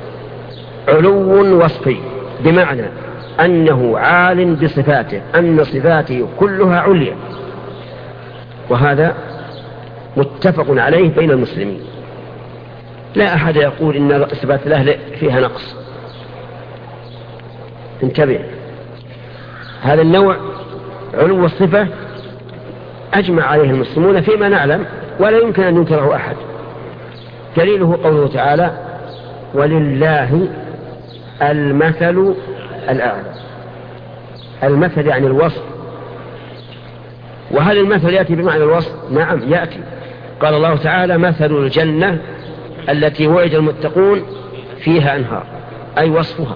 علو وصفي بمعنى أنه عال بصفاته، أن صفاته كلها عليا، وهذا متفق عليه بين المسلمين. لا أحد يقول إن صفات الله فيها نقص. انتبه، هذا النوع علو الصفة أجمع عليه المسلمون فيما نعلم، ولا يمكن أن ينكره أحد. دليله قوله تعالى ولله المثل الأعلى. المثل يعني الوصف. وهل المثل يأتي بمعنى الوصف؟ نعم يأتي. قال الله تعالى مثل الجنة التي وعد المتقون فيها أنهار، أي وصفها.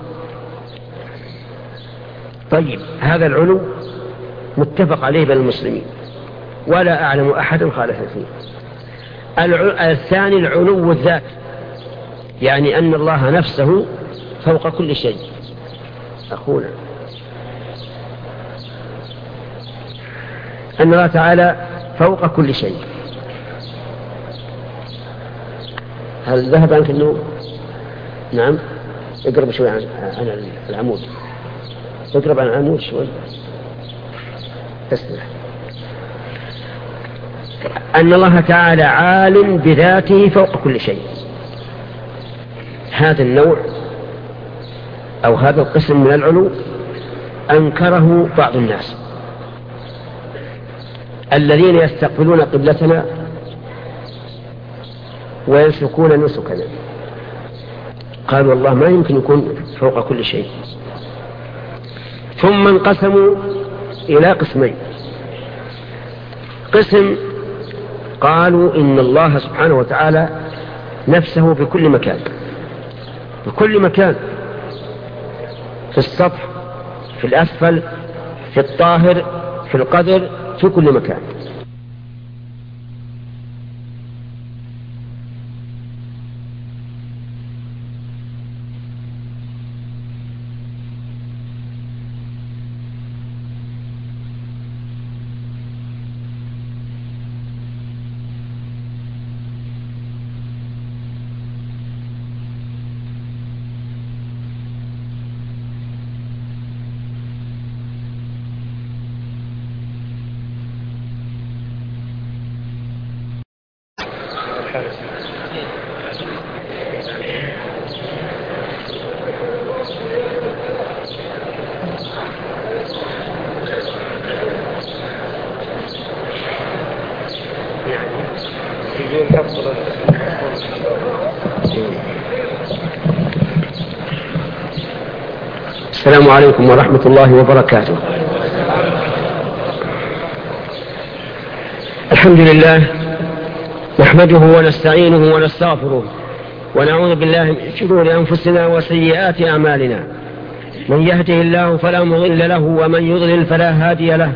طيب، هذا العلو متفق عليه بين المسلمين ولا أعلم أحدا خالف فيه. الثاني العلو الذات، يعني أن الله نفسه فوق كل شيء. أخونا، أن الله تعالى فوق كل شيء. هل ذهب عنك النور؟ نعم، اقرب شوي عن العمود، اقرب عن العمود شوي. تسمع أن الله تعالى عالم بذاته فوق كل شيء. هذا النوع أو هذا القسم من العلو أنكره بعض الناس الذين يستقبلون قبلتنا وينسكون نسكنا، قالوا والله ما يمكن يكون فوق كل شيء. ثم انقسموا إلى قسمين. قسم قالوا إن الله سبحانه وتعالى نفسه في كل مكان، في كل مكان، في السطح، في الأسفل، في الطاهر، في القدر، في كل مكان. السلام عليكم ورحمة الله وبركاته. الحمد لله نحمده ونستعينه ونستغفره ونعوذ بالله من شرور أنفسنا وسيئات أعمالنا. من يهده الله فلا مضل له ومن يضلل فلا هادي له،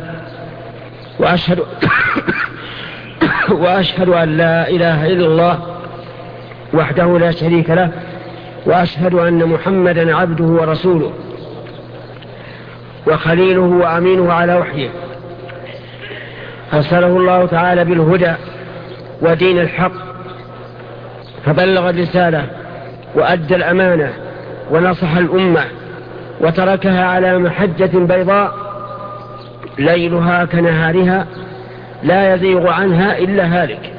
وأشهد أن لا إله إلا الله وحده لا شريك له، وأشهد أن محمدا عبده ورسوله وخليله وأمينه على وحيه، أرسله الله تعالى بالهدى ودين الحق، فبلغ الرسالة وأدى الأمانة ونصح الأمة وتركها على محجة بيضاء ليلها كنهارها لا يزيغ عنها إلا هالك.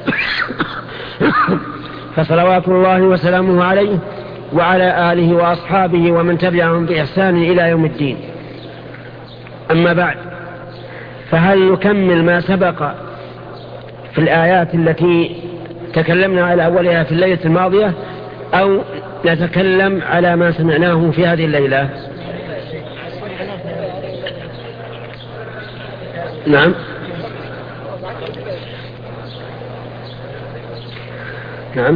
فصلوات الله وسلامه عليه وعلى آله وأصحابه ومن تبعهم بإحسان إلى يوم الدين. أما بعد، فهل نكمل ما سبق في الآيات التي تكلمنا على أولها في الليلة الماضية، أو نتكلم على ما سمعناه في هذه الليلة؟ نعم. نعم.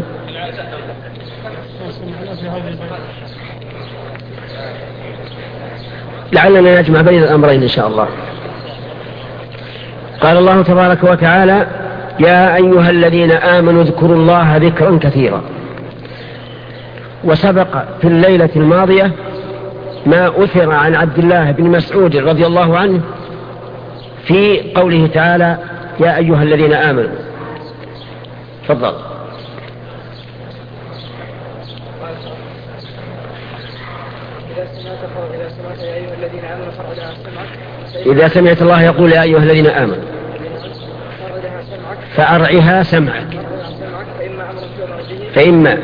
لعلنا نجمع بين الأمرين إن شاء الله. قال الله تبارك وتعالى: يا أيها الذين آمنوا اذكروا الله ذكرا كثيرا. وسبق في الليلة الماضية ما أثر عن عبد الله بن مسعود رضي الله عنه في قوله تعالى: يا أيها الذين آمنوا. تفضل. إذا سمعت الله يقول يا أيها الذين آمنوا فأرعها سمعك، فإما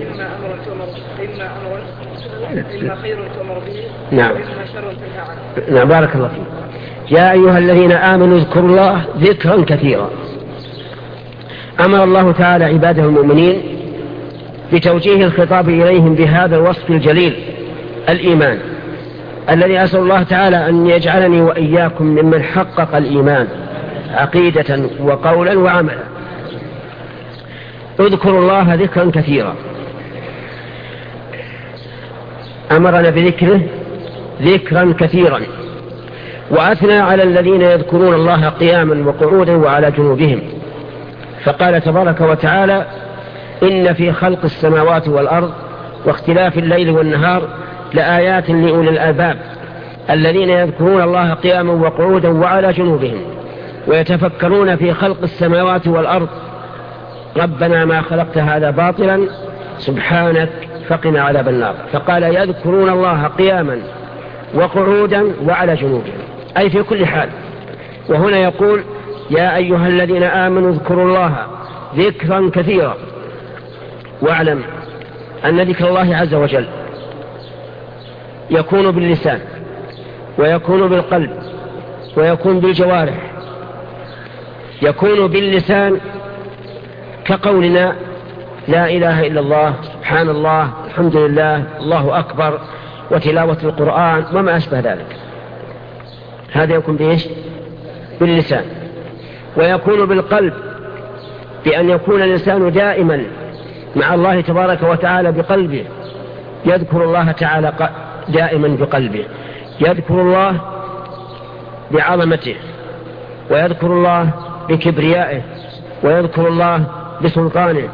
خير تؤمر به، نعم، وإما شر تنهى عنه. نعم، بارك الله فيك. يا أيها الذين آمنوا اذكروا الله ذكرا كثيرا. أمر الله تعالى عباده المؤمنين بتوجيه الخطاب إليهم بهذا الوصف الجليل، الإيمان، الذي أسأل الله تعالى أن يجعلني وإياكم ممن حقق الإيمان عقيدة وقولا وعملا. اذكروا الله ذكرا كثيرا. أمرنا بذكره ذكرا كثيرا، وأثنى على الذين يذكرون الله قياما وقعودا وعلى جنوبهم، فقال تبارك وتعالى: إن في خلق السماوات والأرض واختلاف الليل والنهار لآيات لأولي الألباب الذين يذكرون الله قياما وقعودا وعلى جنوبهم ويتفكرون في خلق السماوات والأرض ربنا ما خلقت هذا باطلا سبحانك فقنا عذاب النار. فقال: يذكرون الله قياما وقعودا وعلى جنوبهم، أي في كل حال. وهنا يقول: يا أيها الذين آمنوا اذكروا الله ذكرا كثيرا. واعلم أن ذكر الله عز وجل يكون باللسان ويكون بالقلب ويكون بالجوارح. يكون باللسان كقولنا لا إله إلا الله، سبحان الله، الحمد لله، الله أكبر، وتلاوة القرآن وما أشبه ذلك. هذا يكون بإيش؟ باللسان. ويكون بالقلب بأن يكون الإنسان دائما مع الله تبارك وتعالى بقلبه، يذكر الله تعالى دائما بقلبه، يذكر الله بعظمته، ويذكر الله بكبريائه، ويذكر الله بسلطانه.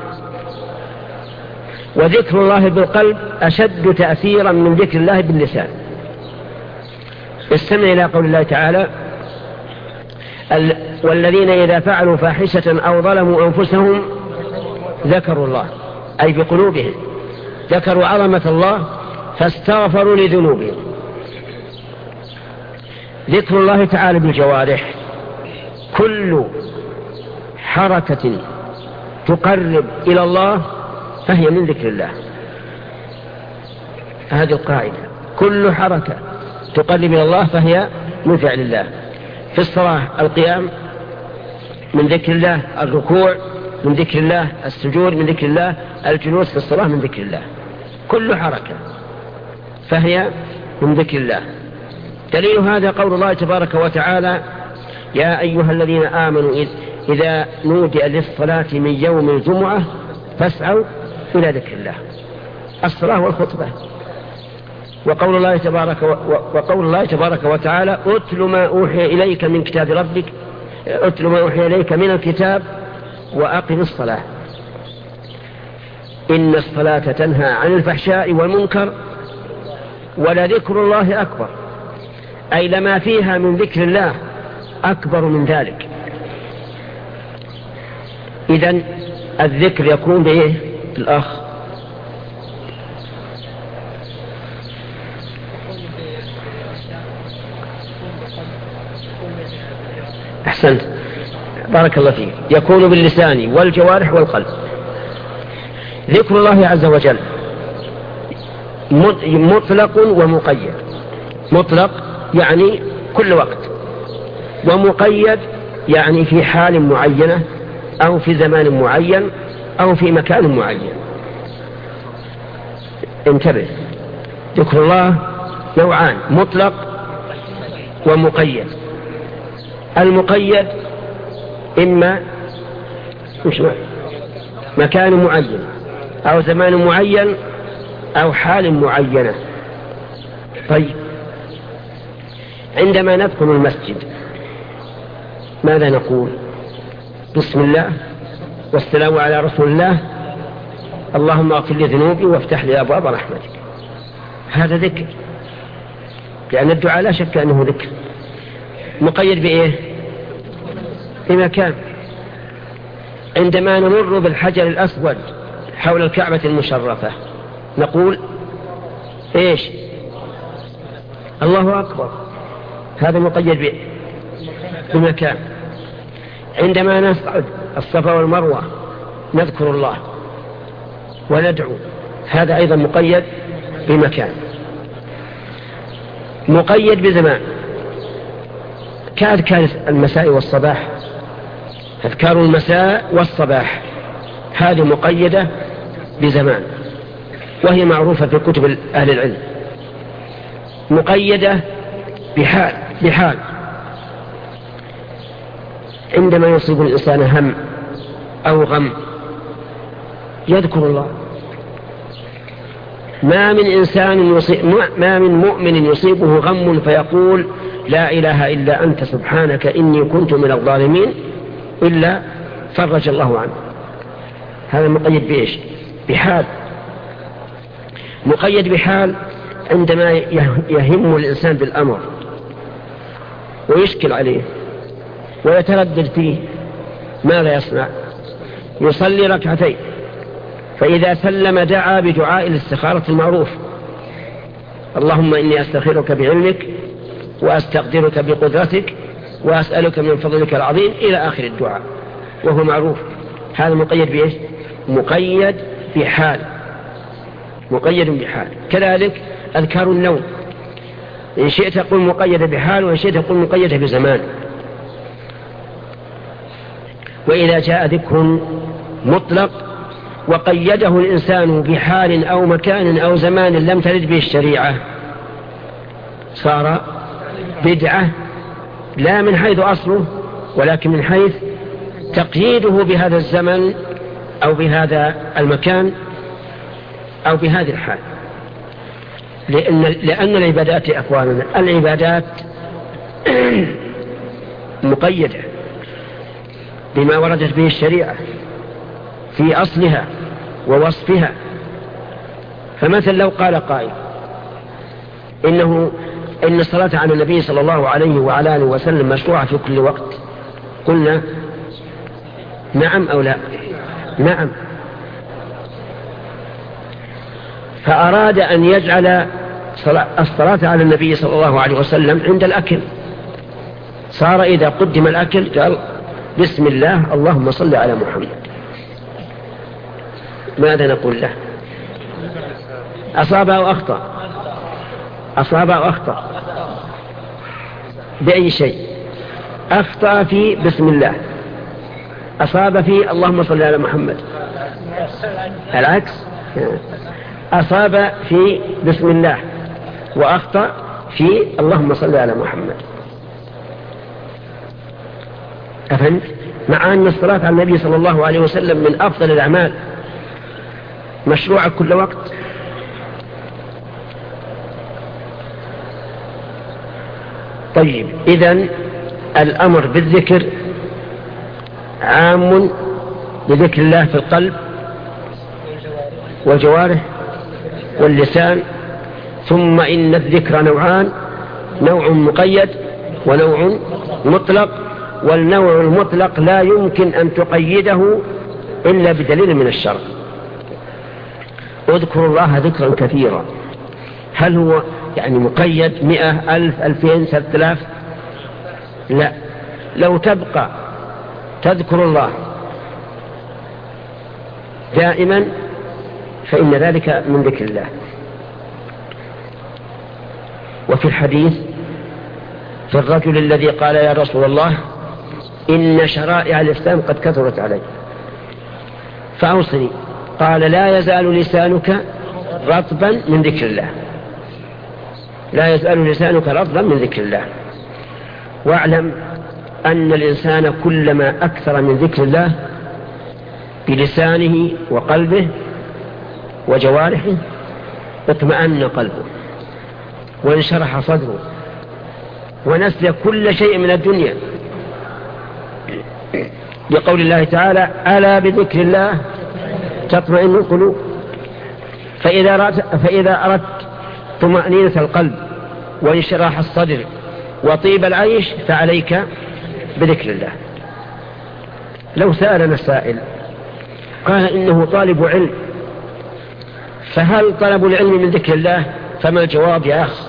وذكر الله بالقلب أشد تأثيرا من ذكر الله باللسان. استمع إلى قول الله تعالى: والذين إذا فعلوا فاحشة أو ظلموا أنفسهم ذكروا الله، أي بقلوبهم ذكروا عظمة الله فاستغفروا لذنوبهم. ذكر الله تعالى بالجوارح كل حركة تقرب إلى الله فهي من ذكر الله. هذه القاعدة: كل حركة تقرب إلى الله فهي من فعل الله. في الصلاة القيام من ذكر الله، الركوع من ذكر الله، السجود من ذكر الله، الجلوس في الصلاة من ذكر الله. كل حركة فهي من ذكر الله. دليل هذا قول الله تبارك وتعالى: يا أيها الذين آمنوا إذا نودي للصلاة من يوم الجمعة فاسعوا إلى ذكر الله. الصلاة والخطبة. وقول الله تبارك وتعالى: أتل ما أوحي إليك من كتاب ربك، أتل ما أوحي إليك من الكتاب وأقم الصلاة إن الصلاة تنهى عن الفحشاء والمنكر ولذكر الله أكبر. أي لما فيها من ذكر الله أكبر من ذلك. إذن الذكر يكون بإيه؟ الأخ أحسنت، بارك الله فيك. يكون باللسان والجوارح والقلب. ذكر الله عز وجل مطلق ومقيد. مطلق يعني كل وقت، ومقيد يعني في حال معينة أو في زمان معين أو في مكان معين. انتبه، ذكر الله نوعان: مطلق ومقيد. المقيد إما مكان معين أو زمان معين أو حال معينة. طيب، عندما ندخل المسجد ماذا نقول؟ بسم الله والسلام على رسول الله، اللهم اغفر لي ذنوبي وافتح لي أبواب رحمتك. هذا ذكر، لأن الدعاء لا شك أنه ذكر. مقيد بإيه؟ بمكان. عندما نمر بالحجر الأسود حول الكعبة المشرفة نقول إيش؟ الله أكبر. هذا مقيد بمكان. عندما نصعد الصفا والمروة نذكر الله وندعو، هذا أيضا مقيد بمكان. مقيد بزمان كأذكار المساء والصباح. أذكار المساء والصباح هذه مقيدة بزمان، وهي معروفة في كتب أهل العلم. مقيدة بحال عندما يصيب الإنسان هم أو غم يذكر الله. ما من مؤمن يصيبه غم فيقول لا إله إلا أنت سبحانك إني كنت من الظالمين إلا فرج الله عنه. هذا مقيد بإيش؟ بحال. مقيد بحال عندما يهم الإنسان بالأمر ويشكل عليه ويتردد فيه ماذا يصنع؟ يصلي ركعتين، فإذا سلم دعا بدعاء الاستخارة المعروف: اللهم إني أستخيرك بعلمك وأستقدرك بقدرتك وأسألك من فضلك العظيم إلى آخر الدعاء، وهو معروف. هذا مقيد بإيش؟ مقيد بحال. مقيد بحال. كذلك أذكار النوم، إن شئت قل مقيد بحال، وإن شئت قل مقيد بزمان. وإذا جاء ذكر مطلق وقيده الإنسان بحال أو مكان أو زمان لم ترد به الشريعة صار بدعة، لا من حيث أصله ولكن من حيث تقييده بهذا الزمن أو بهذا المكان أو بهذه الحال. لأن العبادات أخواننا العبادات مقيدة بما وردت به الشريعة في أصلها ووصفها. فمثل لو قال قائل إن الصلاة على النبي صلى الله عليه وعلى آله وسلم مشروعة في كل وقت، قلنا نعم أو لا؟ نعم. فأراد أن يجعل الصلاة على النبي صلى الله عليه وسلم عند الأكل، صار إذا قدم الأكل قال بسم الله اللهم صل على محمد. ماذا نقول له؟ أصاب أو أخطأ؟ أصاب أو أخطأ بأي شيء؟ أخطأ في بسم الله، أصاب في اللهم صل على محمد. العكس، أصاب في بسم الله وأخطأ في اللهم صل على محمد. أفهمت؟ مع أن الصلاة على النبي صلى الله عليه وسلم من أفضل الأعمال مشروعة كل وقت. طيب، إذن الأمر بالذكر عام لذكر الله في القلب والجوارح واللسان. ثم إن الذكر نوعان: نوع مقيد ونوع مطلق، والنوع المطلق لا يمكن أن تقيده إلا بدليل من الشرع. اذكروا الله ذكرا كثيرا. هل هو يعني مقيد 100 1000 2000 3000؟ لا. لو تبقى تذكر الله دائما فإن ذلك من ذكر الله. وفي الحديث في الرجل الذي قال يا رسول الله إن شرائع الإسلام قد كثرت علي فأوصني، قال لا يزال لسانك رطبا من ذكر الله. لا يزال لسانك رطبا من ذكر الله. واعلم أن الإنسان كلما أكثر من ذكر الله بلسانه وقلبه وجوارحه اطمأن قلبه وانشرح صدره ونسي كل شيء من الدنيا، بقول الله تعالى ألا بذكر الله تطمئن القلوب. فإذا أردت طمأنينة القلب وانشراح الصدر وطيب العيش فعليك بذكر الله. لو سألنا سائل قال إنه طالب علم، فهل طلب العلم من ذكر الله؟ فما الجواب يا أخ؟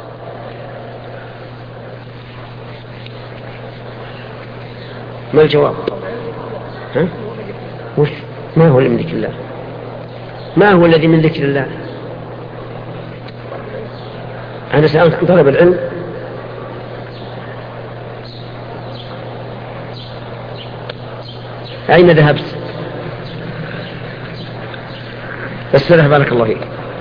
ما الجواب؟ ما هو من ذكر الله؟ ما هو الذي من ذكر الله؟ أنا سألت عن طلب العلم. أين ذهبت؟ السلام بارك الله فيك.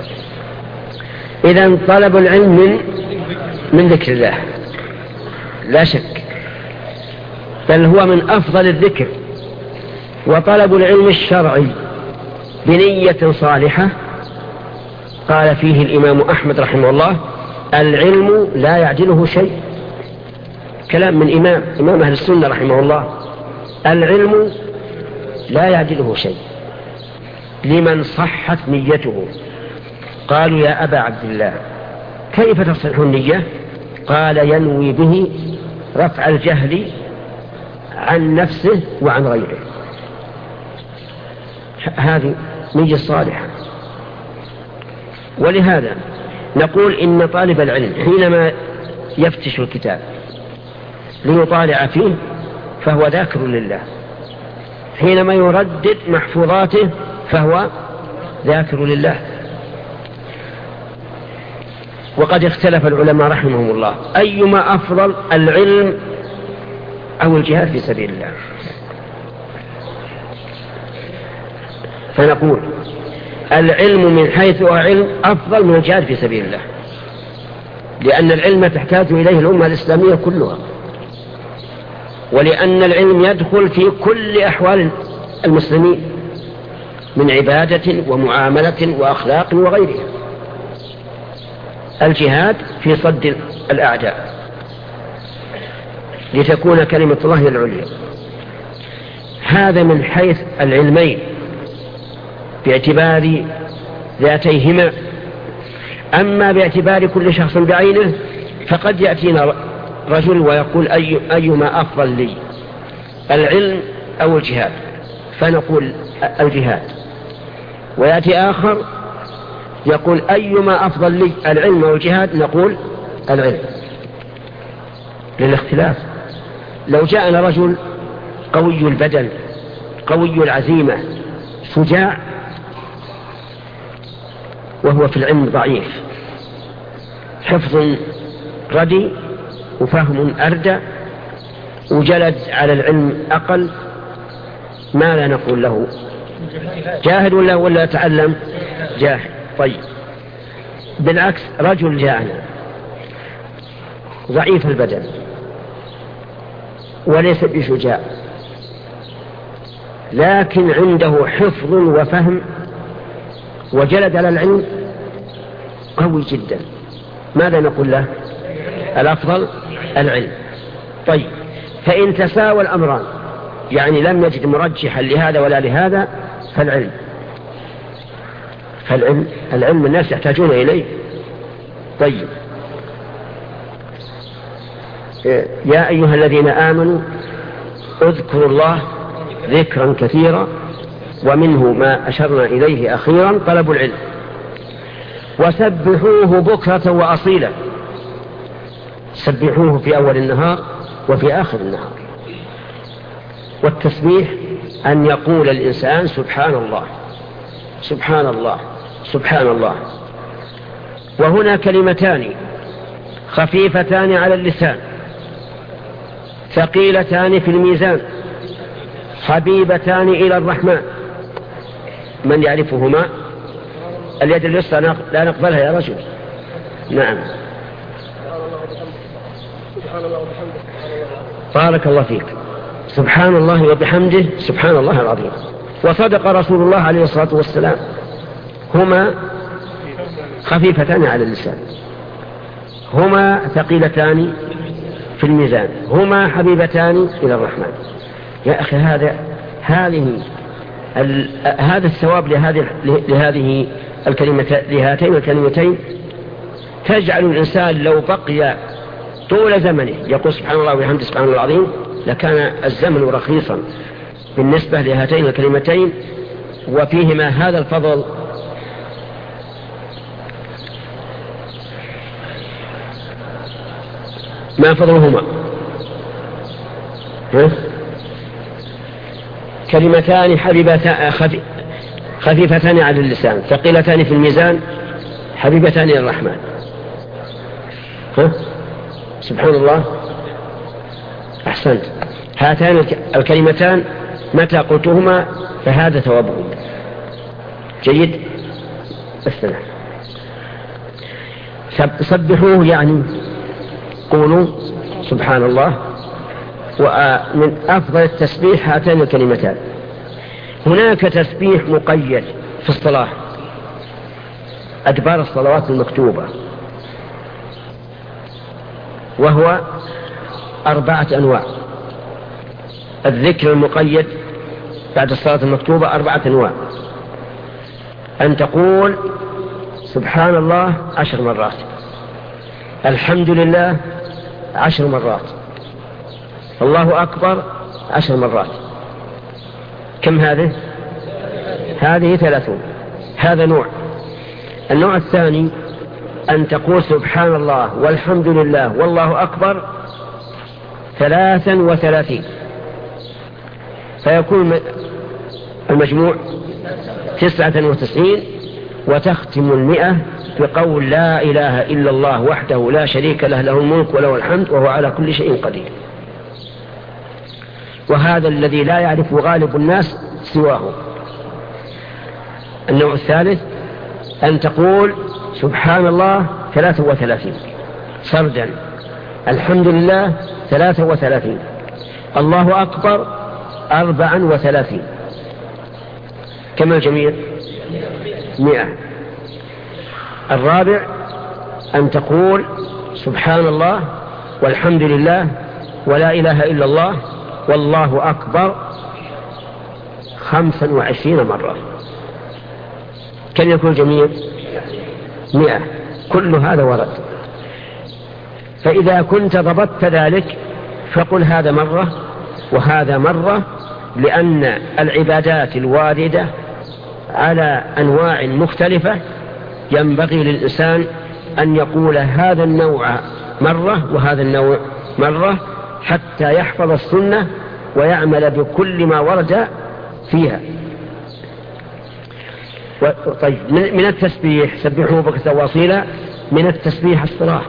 إذن طلب العلم من ذكر الله لا شك، بل هو من أفضل الذكر. وطلب العلم الشرعي بنية صالحة. قال فيه الإمام أحمد رحمه الله: العلم لا يعدله شيء. كلام من إمام أهل السنة رحمه الله: العلم لا يعدله شيء لمن صحت نيته. قالوا: يا أبا عبد الله كيف تصح النية؟ قال: ينوي به رفع الجهل عن نفسه وعن غيره. هذه نية صالحة. ولهذا نقول إن طالب العلم حينما يفتش الكتاب ليطالع فيه فهو ذاكر لله، حينما يردد محفوظاته فهو ذاكر لله. وقد اختلف العلماء رحمهم الله أيما أفضل، العلم أو الجهاد في سبيل الله. فنقول العلم من حيث هو علم أفضل من الجهاد في سبيل الله، لأن العلم تحتاج إليه الأمة الإسلامية كلها، ولأن العلم يدخل في كل أحوال المسلمين من عبادة ومعاملة وأخلاق وغيرها. الجهاد في صد الأعداء لتكون كلمة الله العليا. هذا من حيث العلمين باعتبار ذاتيهما. أما باعتبار كل شخص بعينه فقد يأتينا رجل ويقول: أيما أفضل لي، العلم أو الجهاد؟ فنقول الجهاد. ويأتي آخر يقول: أيما أفضل لي، العلم أو الجهاد؟ نقول العلم، للاختلاف. لو جاءنا رجل قوي البدن قوي العزيمة شجاع وهو في العلم ضعيف، حفظ ردي وفهم أردى وجلد على العلم أقل، ما لا نقول له جاهد ولا تعلم؟ جاهد. طيب بالعكس، رجل جاءنا ضعيف البدن وليس بشجاع لكن عنده حفظ وفهم وجلد على العلم قوي جدا، ماذا نقول له؟ الأفضل العلم. طيب فإن تساوى الأمران، يعني لم نجد مرجحا لهذا ولا لهذا، فالعلم الناس يحتاجون إليه. طيب يا أيها الذين آمنوا اذكروا الله ذكرا كثيرا، ومنه ما أشرنا إليه أخيرا طلب العلم، وسبحوه بكرة وأصيلا. سبحوه في أول النهار وفي آخر النهار. والتسبيح أن يقول الإنسان: سبحان الله سبحان الله سبحان الله. وهنا كلمتان خفيفتان على اللسان ثقيلتان في الميزان حبيبتان إلى الرحمن. من يعرفهما؟ اليد اليسرى لا نقبلها يا رجل. نعم. بارك الله فيك. سبحان الله وبحمده سبحان الله العظيم. وصدق رسول الله عليه الصلاة والسلام، هما خفيفتان على اللسان، هما ثقيلتان في الميزان، هما حبيبتان إلى الرحمن. يا أخي هذا الثواب لهاتين الكلمتين تجعل الإنسان لو بقي طول زمنه يقول سبحان الله وبحمده سبحان الله العظيم لكان الزمن رخيصا بالنسبة لهاتين الكلمتين، وفيهما هذا الفضل. ما فضلهما؟ كلمتان خفيفتان على اللسان ثقيلتان في الميزان حبيبتان إلى الرحمن. سبحان الله. أحسنت. هاتان الكلمتان متى قلتهما فهذا ثوابهم. جيد. استمع. سبحوه يعني قولوا سبحان الله. ومن أفضل التسبيح هاتان الكلمتان. هناك تسبيح مقيد في الصلاة أدبار الصلوات المكتوبة، وهو 4 أنواع. الذكر المقيد بعد الصلاة المكتوبة 4 أنواع: أن تقول سبحان الله 10 مرات، الحمد لله 10 مرات، الله أكبر 10 مرات. كم هذه؟ هذه 30. هذا نوع. النوع الثاني أن تقول سبحان الله والحمد لله والله أكبر 33، فيكون المجموع 99، وتختم 100 بقول لا إله إلا الله وحده لا شريك له، له الملك وله الحمد وهو على كل شيء قدير. وهذا الذي لا يعرف غالب الناس سواه. النوع الثالث أن تقول سبحان الله 33 سردا، الحمد لله 33، الله أكبر 34. كم الجميع؟ 100. الرابع أن تقول سبحان الله والحمد لله ولا إله إلا الله والله أكبر 25 مرة. كم يكون الجميع؟ 100. كل هذا ورد. فإذا كنت ضبطت ذلك فقل هذا مرة وهذا مرة، لأن العبادات الواردة على أنواع مختلفة ينبغي للإنسان أن يقول هذا النوع مرة وهذا النوع مرة حتى يحفظ السنة ويعمل بكل ما ورد فيها. طيب، من التسبيح سبحوا بكرة واصيلا. من التسبيح الصلاة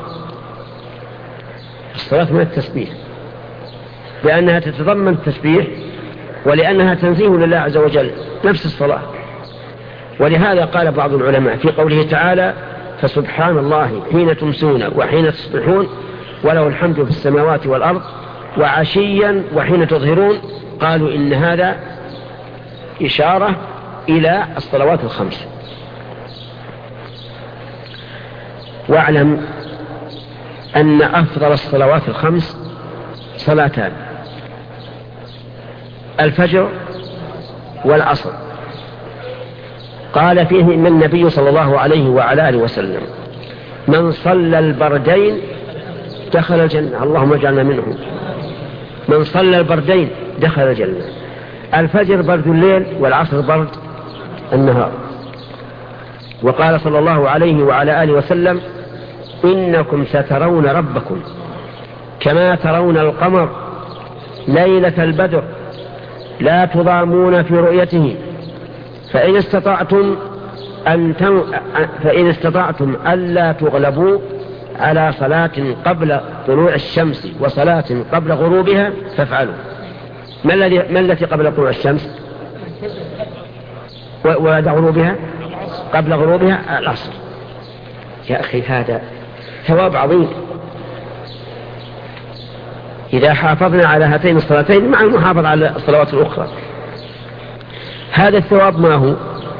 من التسبيح، لأنها تتضمن التسبيح ولأنها تنزيه لله عز وجل نفس الصلاة. ولهذا قال بعض العلماء في قوله تعالى فسبحان الله حين تمسون وحين تصبحون وله الحمد في السماوات والأرض وعشيا وحين تظهرون، قالوا إن هذا إشارة إلى الصلوات الخمس. واعلم أن أفضل الصلوات الخمس صلاتان: الفجر والعصر. قال فيهما النبي صلى الله عليه وعلى آله وسلم: من صلى البردين دخل الجنة. اللهم اجعلنا منهم. من صلى البردين دخل الجنة. الفجر برد الليل والعصر برد النهار. وقال صلى الله عليه وعلى آله وسلم: إنكم سترون ربكم كما ترون القمر ليلة البدر لا تضامون في رؤيته، فإن استطعتم ألا تغلبوا على صلاة قبل طلوع الشمس وصلاة قبل غروبها فافعلوا. ما التي قبل طلوع الشمس وبعد غروبها؟ قبل غروبها العصر. يا أخي هذا ثواب عظيم إذا حافظنا على هاتين الصلاتين مع المحافظة على الصلوات الأخرى. هذا الثواب ما هو؟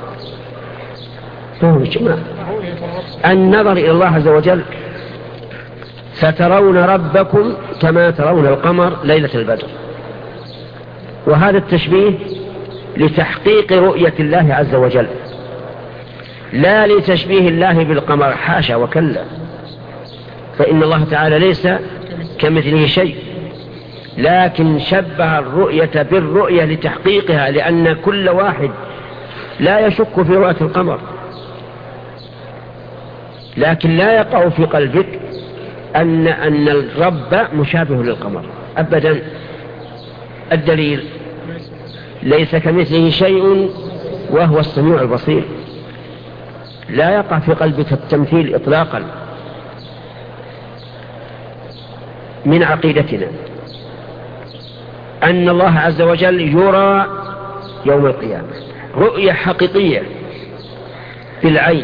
النظر إلى الله عز وجل. سترون ربكم كما ترون القمر ليلة البدر. وهذا التشبيه لتحقيق رؤية الله عز وجل، لا لتشبيه الله بالقمر، حاشا وكلا، فإن الله تعالى ليس كمثله شيء، لكن شبه الرؤية بالرؤية لتحقيقها، لأن كل واحد لا يشك في رؤية القمر، لكن لا يقع في قلبك أن الرب مشابه للقمر أبدا. الدليل: ليس كمثله شيء وهو السميع البصير. لا يقع في قلبك التمثيل إطلاقا. من عقيدتنا أن الله عز وجل يرى يوم القيامة رؤية حقيقية بالعين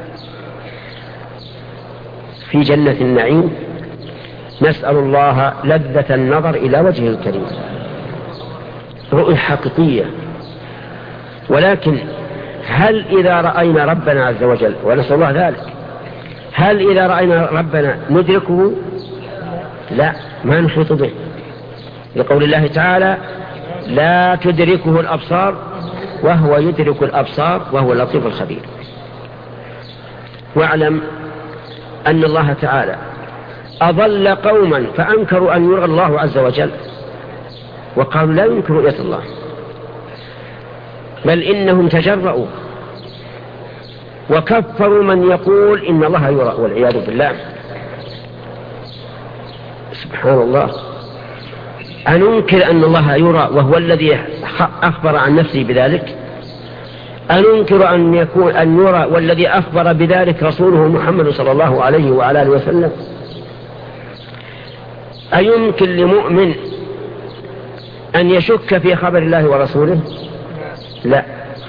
في جنة النعيم. نسأل الله لذة النظر إلى وجهه الكريم، رؤية حقيقية. ولكن هل إذا رأينا ربنا عز وجل، ونسأل الله ذلك، هل إذا رأينا ربنا ندركه؟ لا، ما نحيط به، لقول الله تعالى لا تدركه الأبصار وهو يدرك الأبصار وهو اللطيف الخبير. واعلم أن الله تعالى أضل قوما فأنكروا أن يرى الله عز وجل وقالوا لا يمكن رؤية الله، بل إنهم تجرؤوا وكفروا من يقول إن الله يرى والعياذ بالله. سبحان الله، أننكر أن الله يرى وهو الذي أخبر عن نفسه بذلك؟ أننكر أن يرى والذي أخبر بذلك رسوله محمد صلى الله عليه وعلى آله وسلم؟ أيمكن لمؤمن أن يشك في خبر الله ورسوله؟ لا.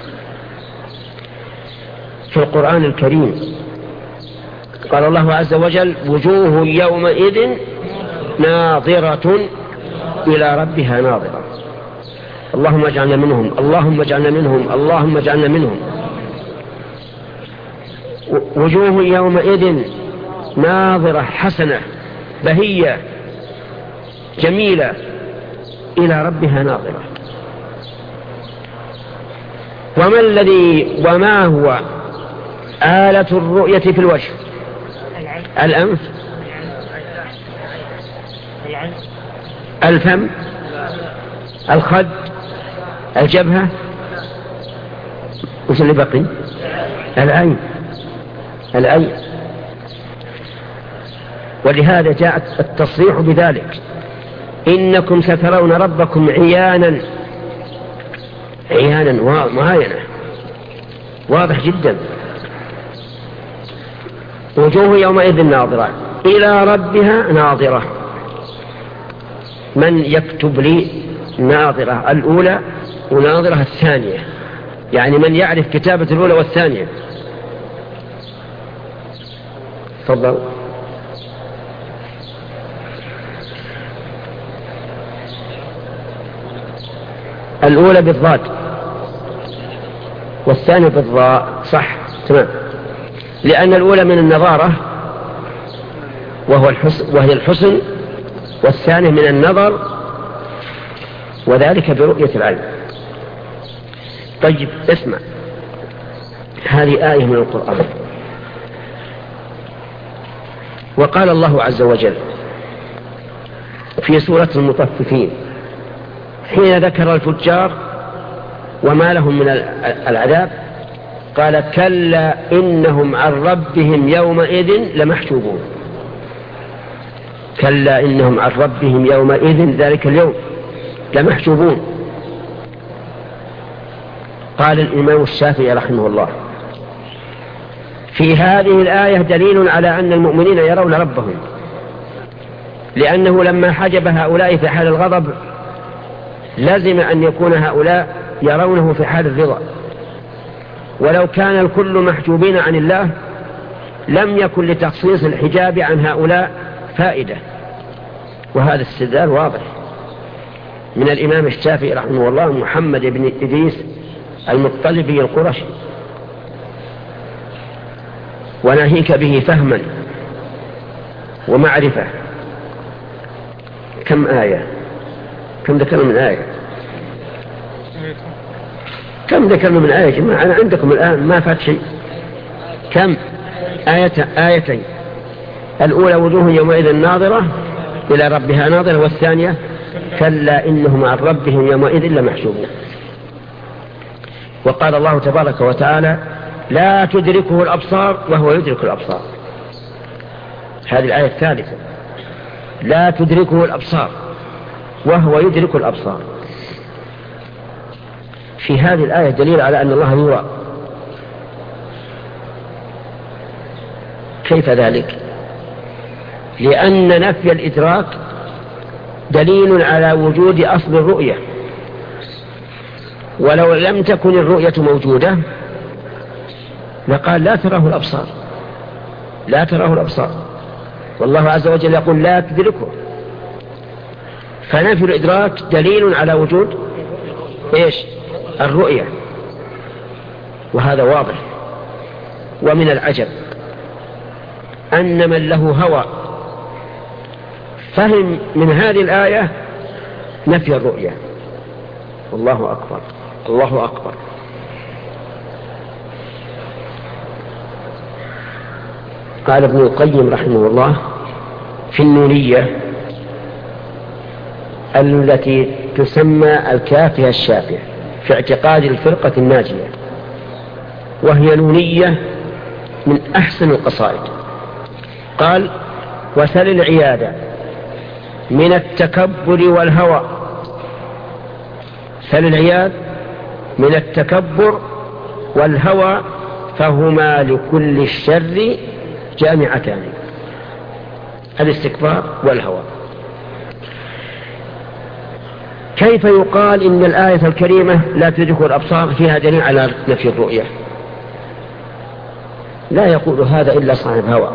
في القرآن الكريم قال الله عز وجل وجوه يومئذ ناظرة إلى ربها ناظرة. اللهم اجعلنا منهم، اللهم اجعلنا منهم، اللهم اجعلنا منهم. وجوه يومئذ ناظرة، حسنة بهية جميلة، إلى ربها ناظرة. وما هو آلة الرؤية في الوجه؟ الأنف، الفم، الخد، الجبهة، وش اللي بقي؟ العين. العين. ولهذا جاء التصريح بذلك إنكم سترون ربكم عيانا، عيانا معاينة، واضح جدا. وجوه يومئذ ناظرة إلى ربها ناظرة. من يكتب لي ناظرة الأولى وناظرة الثانية؟ يعني من يعرف كتابة الأولى والثانية؟ تفضل. الأولى بالضاد والثانية بالضاء، صح تمام، لأن الأولى من النظارة وهي الحسن، والثانية من النظر وذلك برؤية العين. طيب اسمع، هذه آية من القرآن. وقال الله عز وجل في سورة المطففين حين ذكر الفجار وما لهم من العذاب قال كلا إنهم عن ربهم يومئذ لمحجوبون. كلا إنهم عن ربهم يومئذ ذلك اليوم لمحجوبون. قال الإمام الشافعي رحمه الله في هذه الآية دليل على أن المؤمنين يرون ربهم، لأنه لما حجب هؤلاء في حال الغضب لازم أن يكون هؤلاء يرونه في حال الرضا. ولو كان الكل محجوبين عن الله لم يكن لتخصيص الحجاب عن هؤلاء فائدة. وهذا استدلال واضح من الإمام الشافعي رحمه الله محمد بن إدريس المطلبي القرشي، وناهيك به فهما ومعرفة. كم آية؟ كم ذكرنا من آية؟ كم ذكرنا من آية جماعة؟ أنا عندكم الآن ما فات شيء. كم آيتين. الأولى وجوه يومئذ ناظرة إلى ربها ناظرة، والثانية كلا إنهم عن ربهم يومئذ لمحجوبون. وقال الله تبارك وتعالى لا تدركه الأبصار وهو يدرك الأبصار. هذه الآية الثالثة، لا تدركه الأبصار وهو يدرك الأبصار. في هذه الآية دليل على أن الله يرى. كيف ذلك؟ لأن نفي الإدراك دليل على وجود أصل الرؤية، ولو لم تكن الرؤية موجودة لقال لا تراه الأبصار، لا تراه الأبصار، والله عز وجل يقول لا تدركه. فنفي الإدراك دليل على وجود إيش؟ الرؤية. وهذا واضح. ومن العجب أن من له هوى فهم من هذه الآية نفي الرؤية. الله أكبر الله أكبر. قال ابن القيم رحمه الله في النونية التي تسمى الكافية الشافية في اعتقاد الفرقة الناجية، وهي نونية من أحسن القصائد. قال: وسل العيادة من التكبر والهوى. سل العياد من التكبر والهوى فهما لكل الشر جامعتان. الاستكبار والهوى. كيف يقال إن الآية الكريمة لا تدرك الأبصار فيها دليل على نفي الرؤية؟ لا يقول هذا إلا صاحب هوى،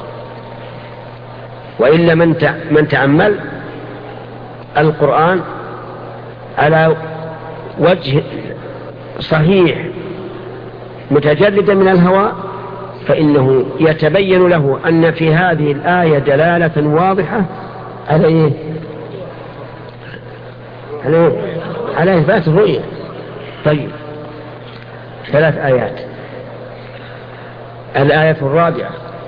وإلا من تأمل القرآن على وجه صحيح متجردا من الهوى فإنه يتبين له أن في هذه الآية دلالة واضحة على على إثبات الرؤية. طيب، 3 آيات. الآية الرابعة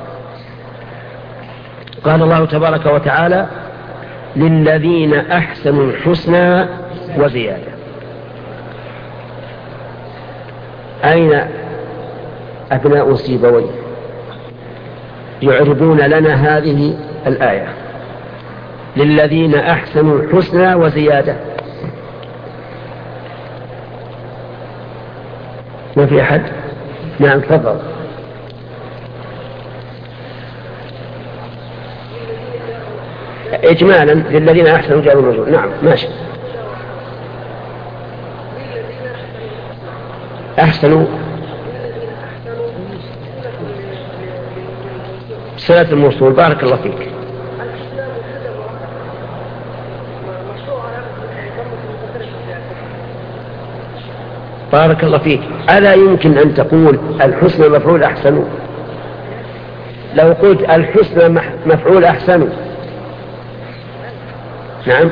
قال الله تبارك وتعالى: للذين أحسنوا الحسنى وزيادة. أين أبناء سيبويه يعربون لنا هذه الآية؟ للذين أحسنوا الحسنى وزيادة. ما في أحد؟ نعم تفضل. إجمالا للذين أحسنوا جعلوا الرجل. نعم ماشي. أحسنوا صلة الموصول. بارك الله فيك. بارك الله فيك. ألا يمكن أن تقول الحسنى مفعول أحسن؟ لو قلت الحسنى مفعول أحسن. نعم.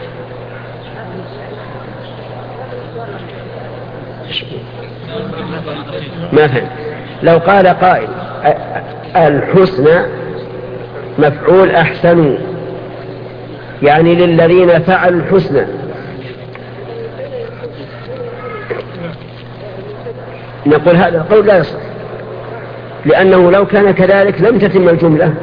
ما فهم. لو قال قائل الحسنى مفعول أحسن، يعني للذين فعلوا الحسنى، نقول هذا القول لا يصح، لأنه لو كان كذلك لم تتم الجملة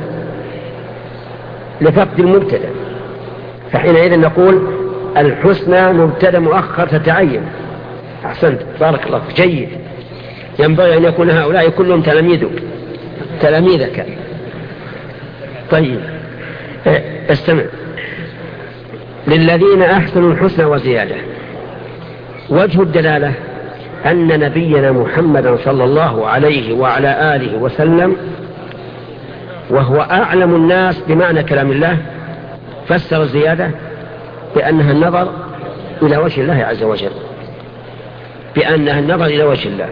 لفقد المبتدأ، فحينئذ نقول الحسنى مبتدأ مؤخر تتعين. أحسنت بارك الله فيك. جيد. ينبغي أن يكون هؤلاء كلهم تلاميذك. طيب استمع. للذين أحسنوا الحسنى وزيادة. وجه الدلالة أن نبينا محمدا صلى الله عليه وعلى آله وسلم وهو أعلم الناس بمعنى كلام الله فسر الزيادة بأنها النظر إلى وجه الله عز وجل، بأنها النظر إلى وجه الله،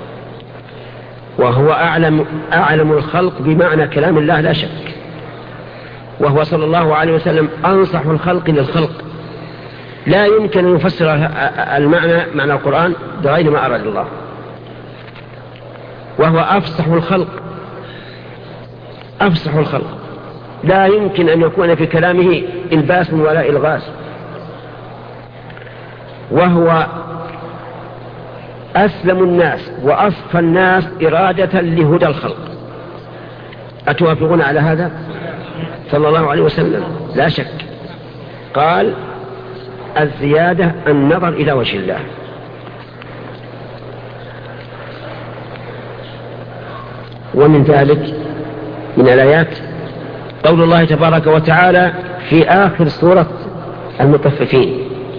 وهو أعلم الخلق بمعنى كلام الله لا شك، وهو صلى الله عليه وسلم أنصح الخلق للخلق. لا يمكن أن يفسر معنى القرآن بغير ما أراد الله، وهو أفصح الخلق. لا يمكن أن يكون في كلامه إلباس ولا إلغاس، وهو أسلم الناس وأصفى الناس إرادة لهدى الخلق. أتوافقون على هذا؟ صلى الله عليه وسلم لا شك قال الزيادة النظر إلى وجه الله. ومن ذلك من الآيات قول الله تبارك وتعالى في آخر سورة المطففين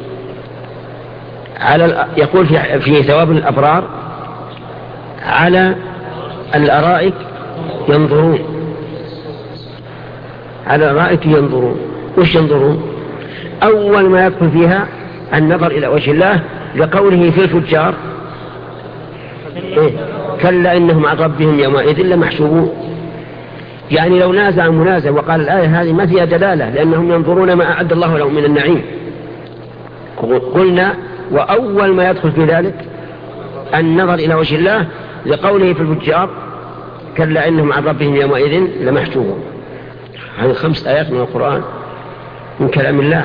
يقول في ثواب الأبرار على الأرائك ينظرون. على الأرائك ينظرون. وش ينظرون؟ أول ما يدخل فيها النظر إلى وجه الله، لقوله في الفجار كلا إنهم عن ربهم يومئذ لمحجوبون. يعني لو نازع منازع وقال الآية هذه ما فيها دلالة لأنهم ينظرون ما أعد الله لهم من النعيم، قلنا وأول ما يدخل في ذلك النظر إلى وجه الله لقوله في الفجار كلا إنهم عن ربهم يومئذ لمحجوبون. هذه 5 آيات من القرآن من كلام الله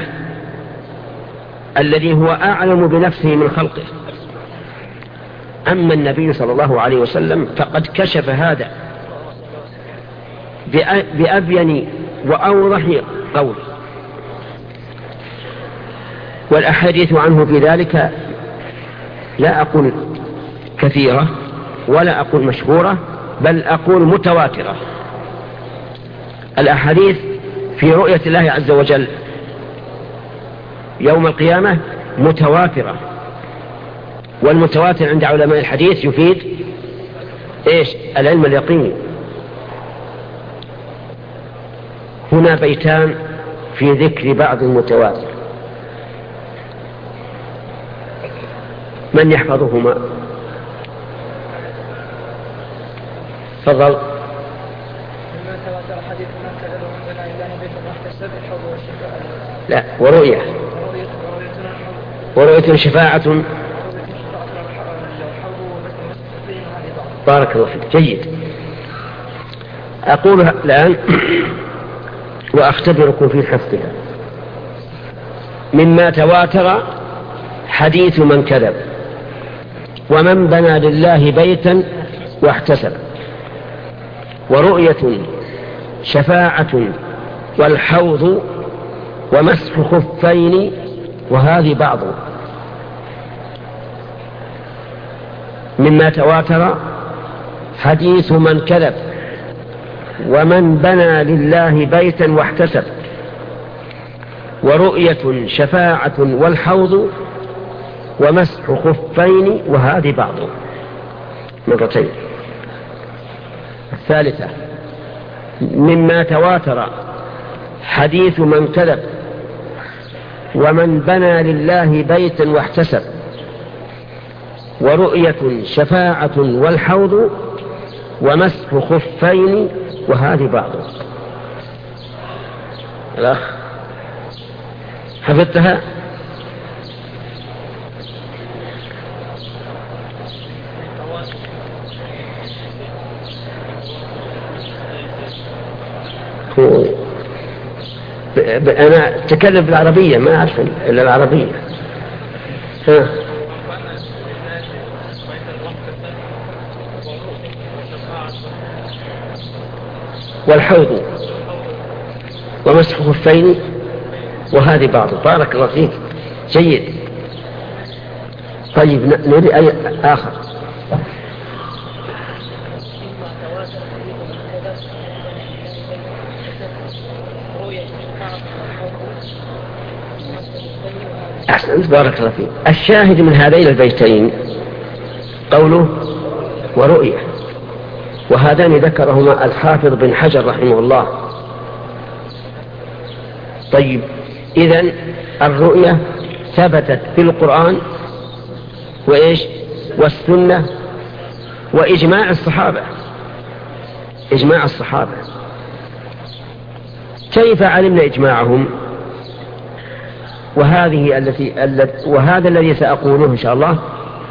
الذي هو أعلم بنفسه من خلقه. أما النبي صلى الله عليه وسلم فقد كشف هذا بأبين وأوضح قول، والأحاديث عنه في ذلك لا أقول كثيرة ولا أقول مشهورة بل أقول متواترة. الأحاديث في رؤية الله عز وجل يوم القيامة متواترة، والمتواتر عند علماء الحديث يفيد العلم اليقيني. هنا بيتان في ذكر بعض المتواتر، من يحفظهما؟ تفضل. لا، ورؤية شفاعة. بارك الله فيك، جيد. أقولها الآن وأختبركم في حفظها. مما تواتر حديث من كذب، ومن بنى لله بيتا واحتسب، ورؤية شفاعة، والحوض، ومسح خفين، وهذه بعض. مما تواتر حديث من كذب، ومن بنى لله بيتا واحتسب، ورؤية شفاعة، والحوض، ومسح خفين، وهذه بعض. مرتين. الثالثة مما تواتر حديث من كذب، ومن بنى لله بيتا واحتسب، ورؤية شفاعة، والحوض، ومسح خفين، وهذه بعض. الأخ حفظتها؟ أنا أتكلم بالعربية، ما أعرف إلا العربية. والحوض، ومسح خفين، وهذه بعض. بارك الله فيك، جيد. طيب نريد أي آخر؟ أحسنت، بارك الله فيك. الشاهد من هذين البيتين قوله ورؤية، وهذان ذكرهما الحافظ بن حجر رحمه الله. طيب، إذن الرؤية ثبتت في القرآن والسنة وإجماع الصحابة. إجماع الصحابة. كيف علمنا إجماعهم؟ وهذا الذي سأقوله إن شاء الله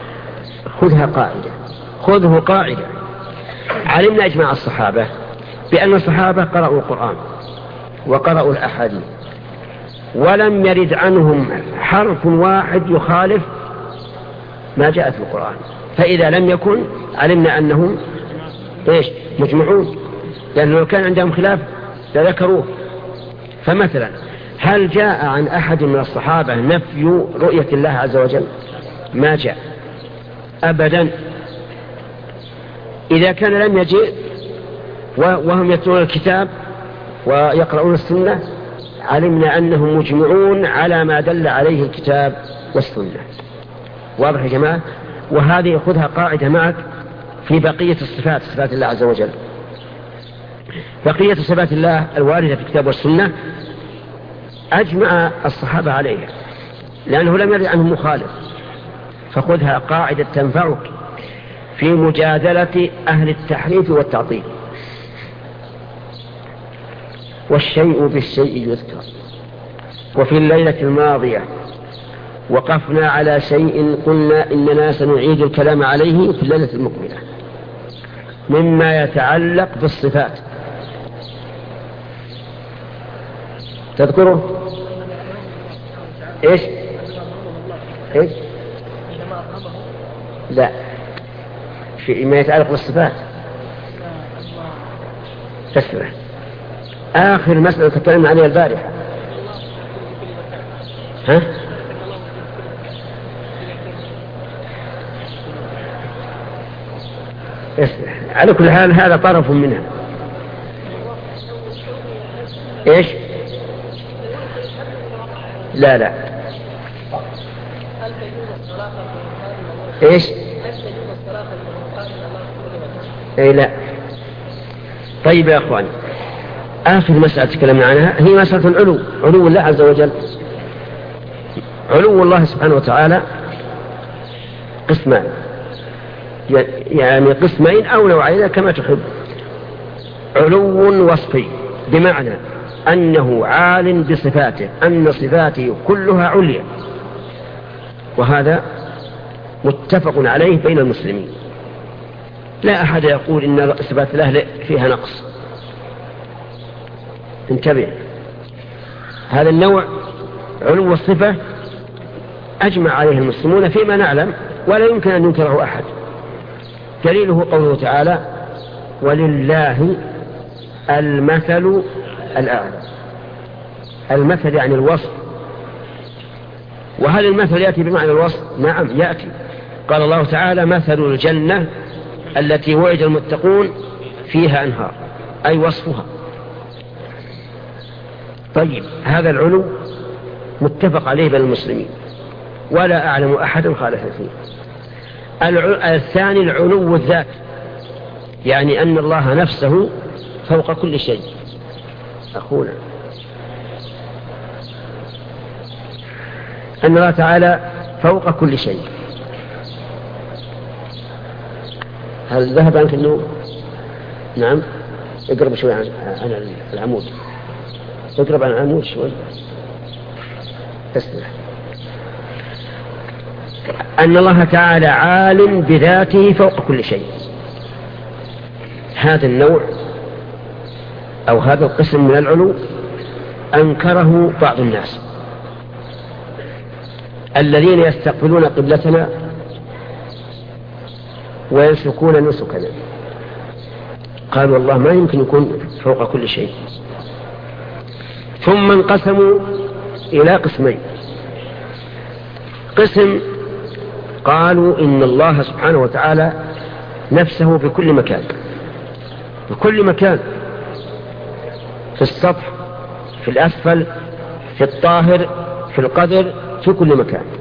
خذه قاعدة. علمنا إجماع الصحابة بأن الصحابة قرأوا القرآن وقرأوا الأحاديث، ولم يرد عنهم حرف واحد يخالف ما جاء في القرآن. فإذا لم يكن علمنا أنهم مجمعون، لأنه لو كان عندهم خلاف لذكروه. فمثلا هل جاء عن أحد من الصحابة نفي رؤية الله عز وجل؟ ما جاء أبدا. إذا كان لم يجيء وهم يتلون الكتاب ويقرؤون السنة علمنا أنهم مجمعون على ما دل عليه الكتاب والسنة. واضح يا جماعة؟ وهذه خذها قاعدة معك في بقية الصفات، صفات الله عز وجل. بقية صفات الله الواردة في الكتاب والسنة أجمع الصحابة عليها لأنه لم يرد عنهم مخالف، فخذها قاعدة تنفعك في مجادلة أهل التحريف والتعطيل. والشيء بالشيء يذكر. وفي الليلة الماضية وقفنا على شيء قلنا إننا سنعيد الكلام عليه في الليلة المقبلة مما يتعلق بالصفات. تذكره إيش؟ إيش؟ لا، فيما يتعلق بالصفات. تسمع آخر مسألة تكلمنا عليها البارحة. ها؟ اسمع، على كل حال هذا طرف منها. ايش؟ لا لا. ايش؟ اي لا. طيب يا اخواني، آخر مسألة تكلمنا عنها هي مسألة العلو، علو الله عز وجل. علو الله سبحانه وتعالى قسمان، يعني قسمين أو نوعين كما تحب. علو وصفي بمعنى أنه عال بصفاته، أن صفاته كلها عليا، وهذا متفق عليه بين المسلمين. لا أحد يقول إن صفات الله فيها نقص. انتبه، هذا النوع علو الصفة أجمع عليه المسلمون فيما نعلم، ولا يمكن أن ينكره أحد. دليله قوله تعالى: ولله المثل الأعلى. المثل يعني الوصف. وهل المثل يأتي بمعنى الوصف؟ نعم يأتي. قال الله تعالى: مثل الجنة التي وعد المتقون فيها أنهار، أي وصفها. طيب، هذا العلو متفق عليه بين المسلمين، ولا أعلم أحدا خالف فيه. الثاني العلو الذات، يعني أن الله نفسه فوق كل شيء. أخونا، أن الله تعالى فوق كل شيء. هل ذهب عنك النور؟ نعم، اقرب شوي عن العمود، اقرب عن العمود شوي. اسمع، أن الله تعالى عال بذاته فوق كل شيء. هذا النوع أو هذا القسم من العلو أنكره بعض الناس الذين يستقبلون قبلتنا وينسكون نسكنا. قالوا الله ما يمكن يكون فوق كل شيء. ثم انقسموا إلى قسمين. قسم قالوا إن الله سبحانه وتعالى نفسه بكل مكان، بكل مكان، في السطح، في الأسفل، في الطاهر، في القدر، في كل مكان.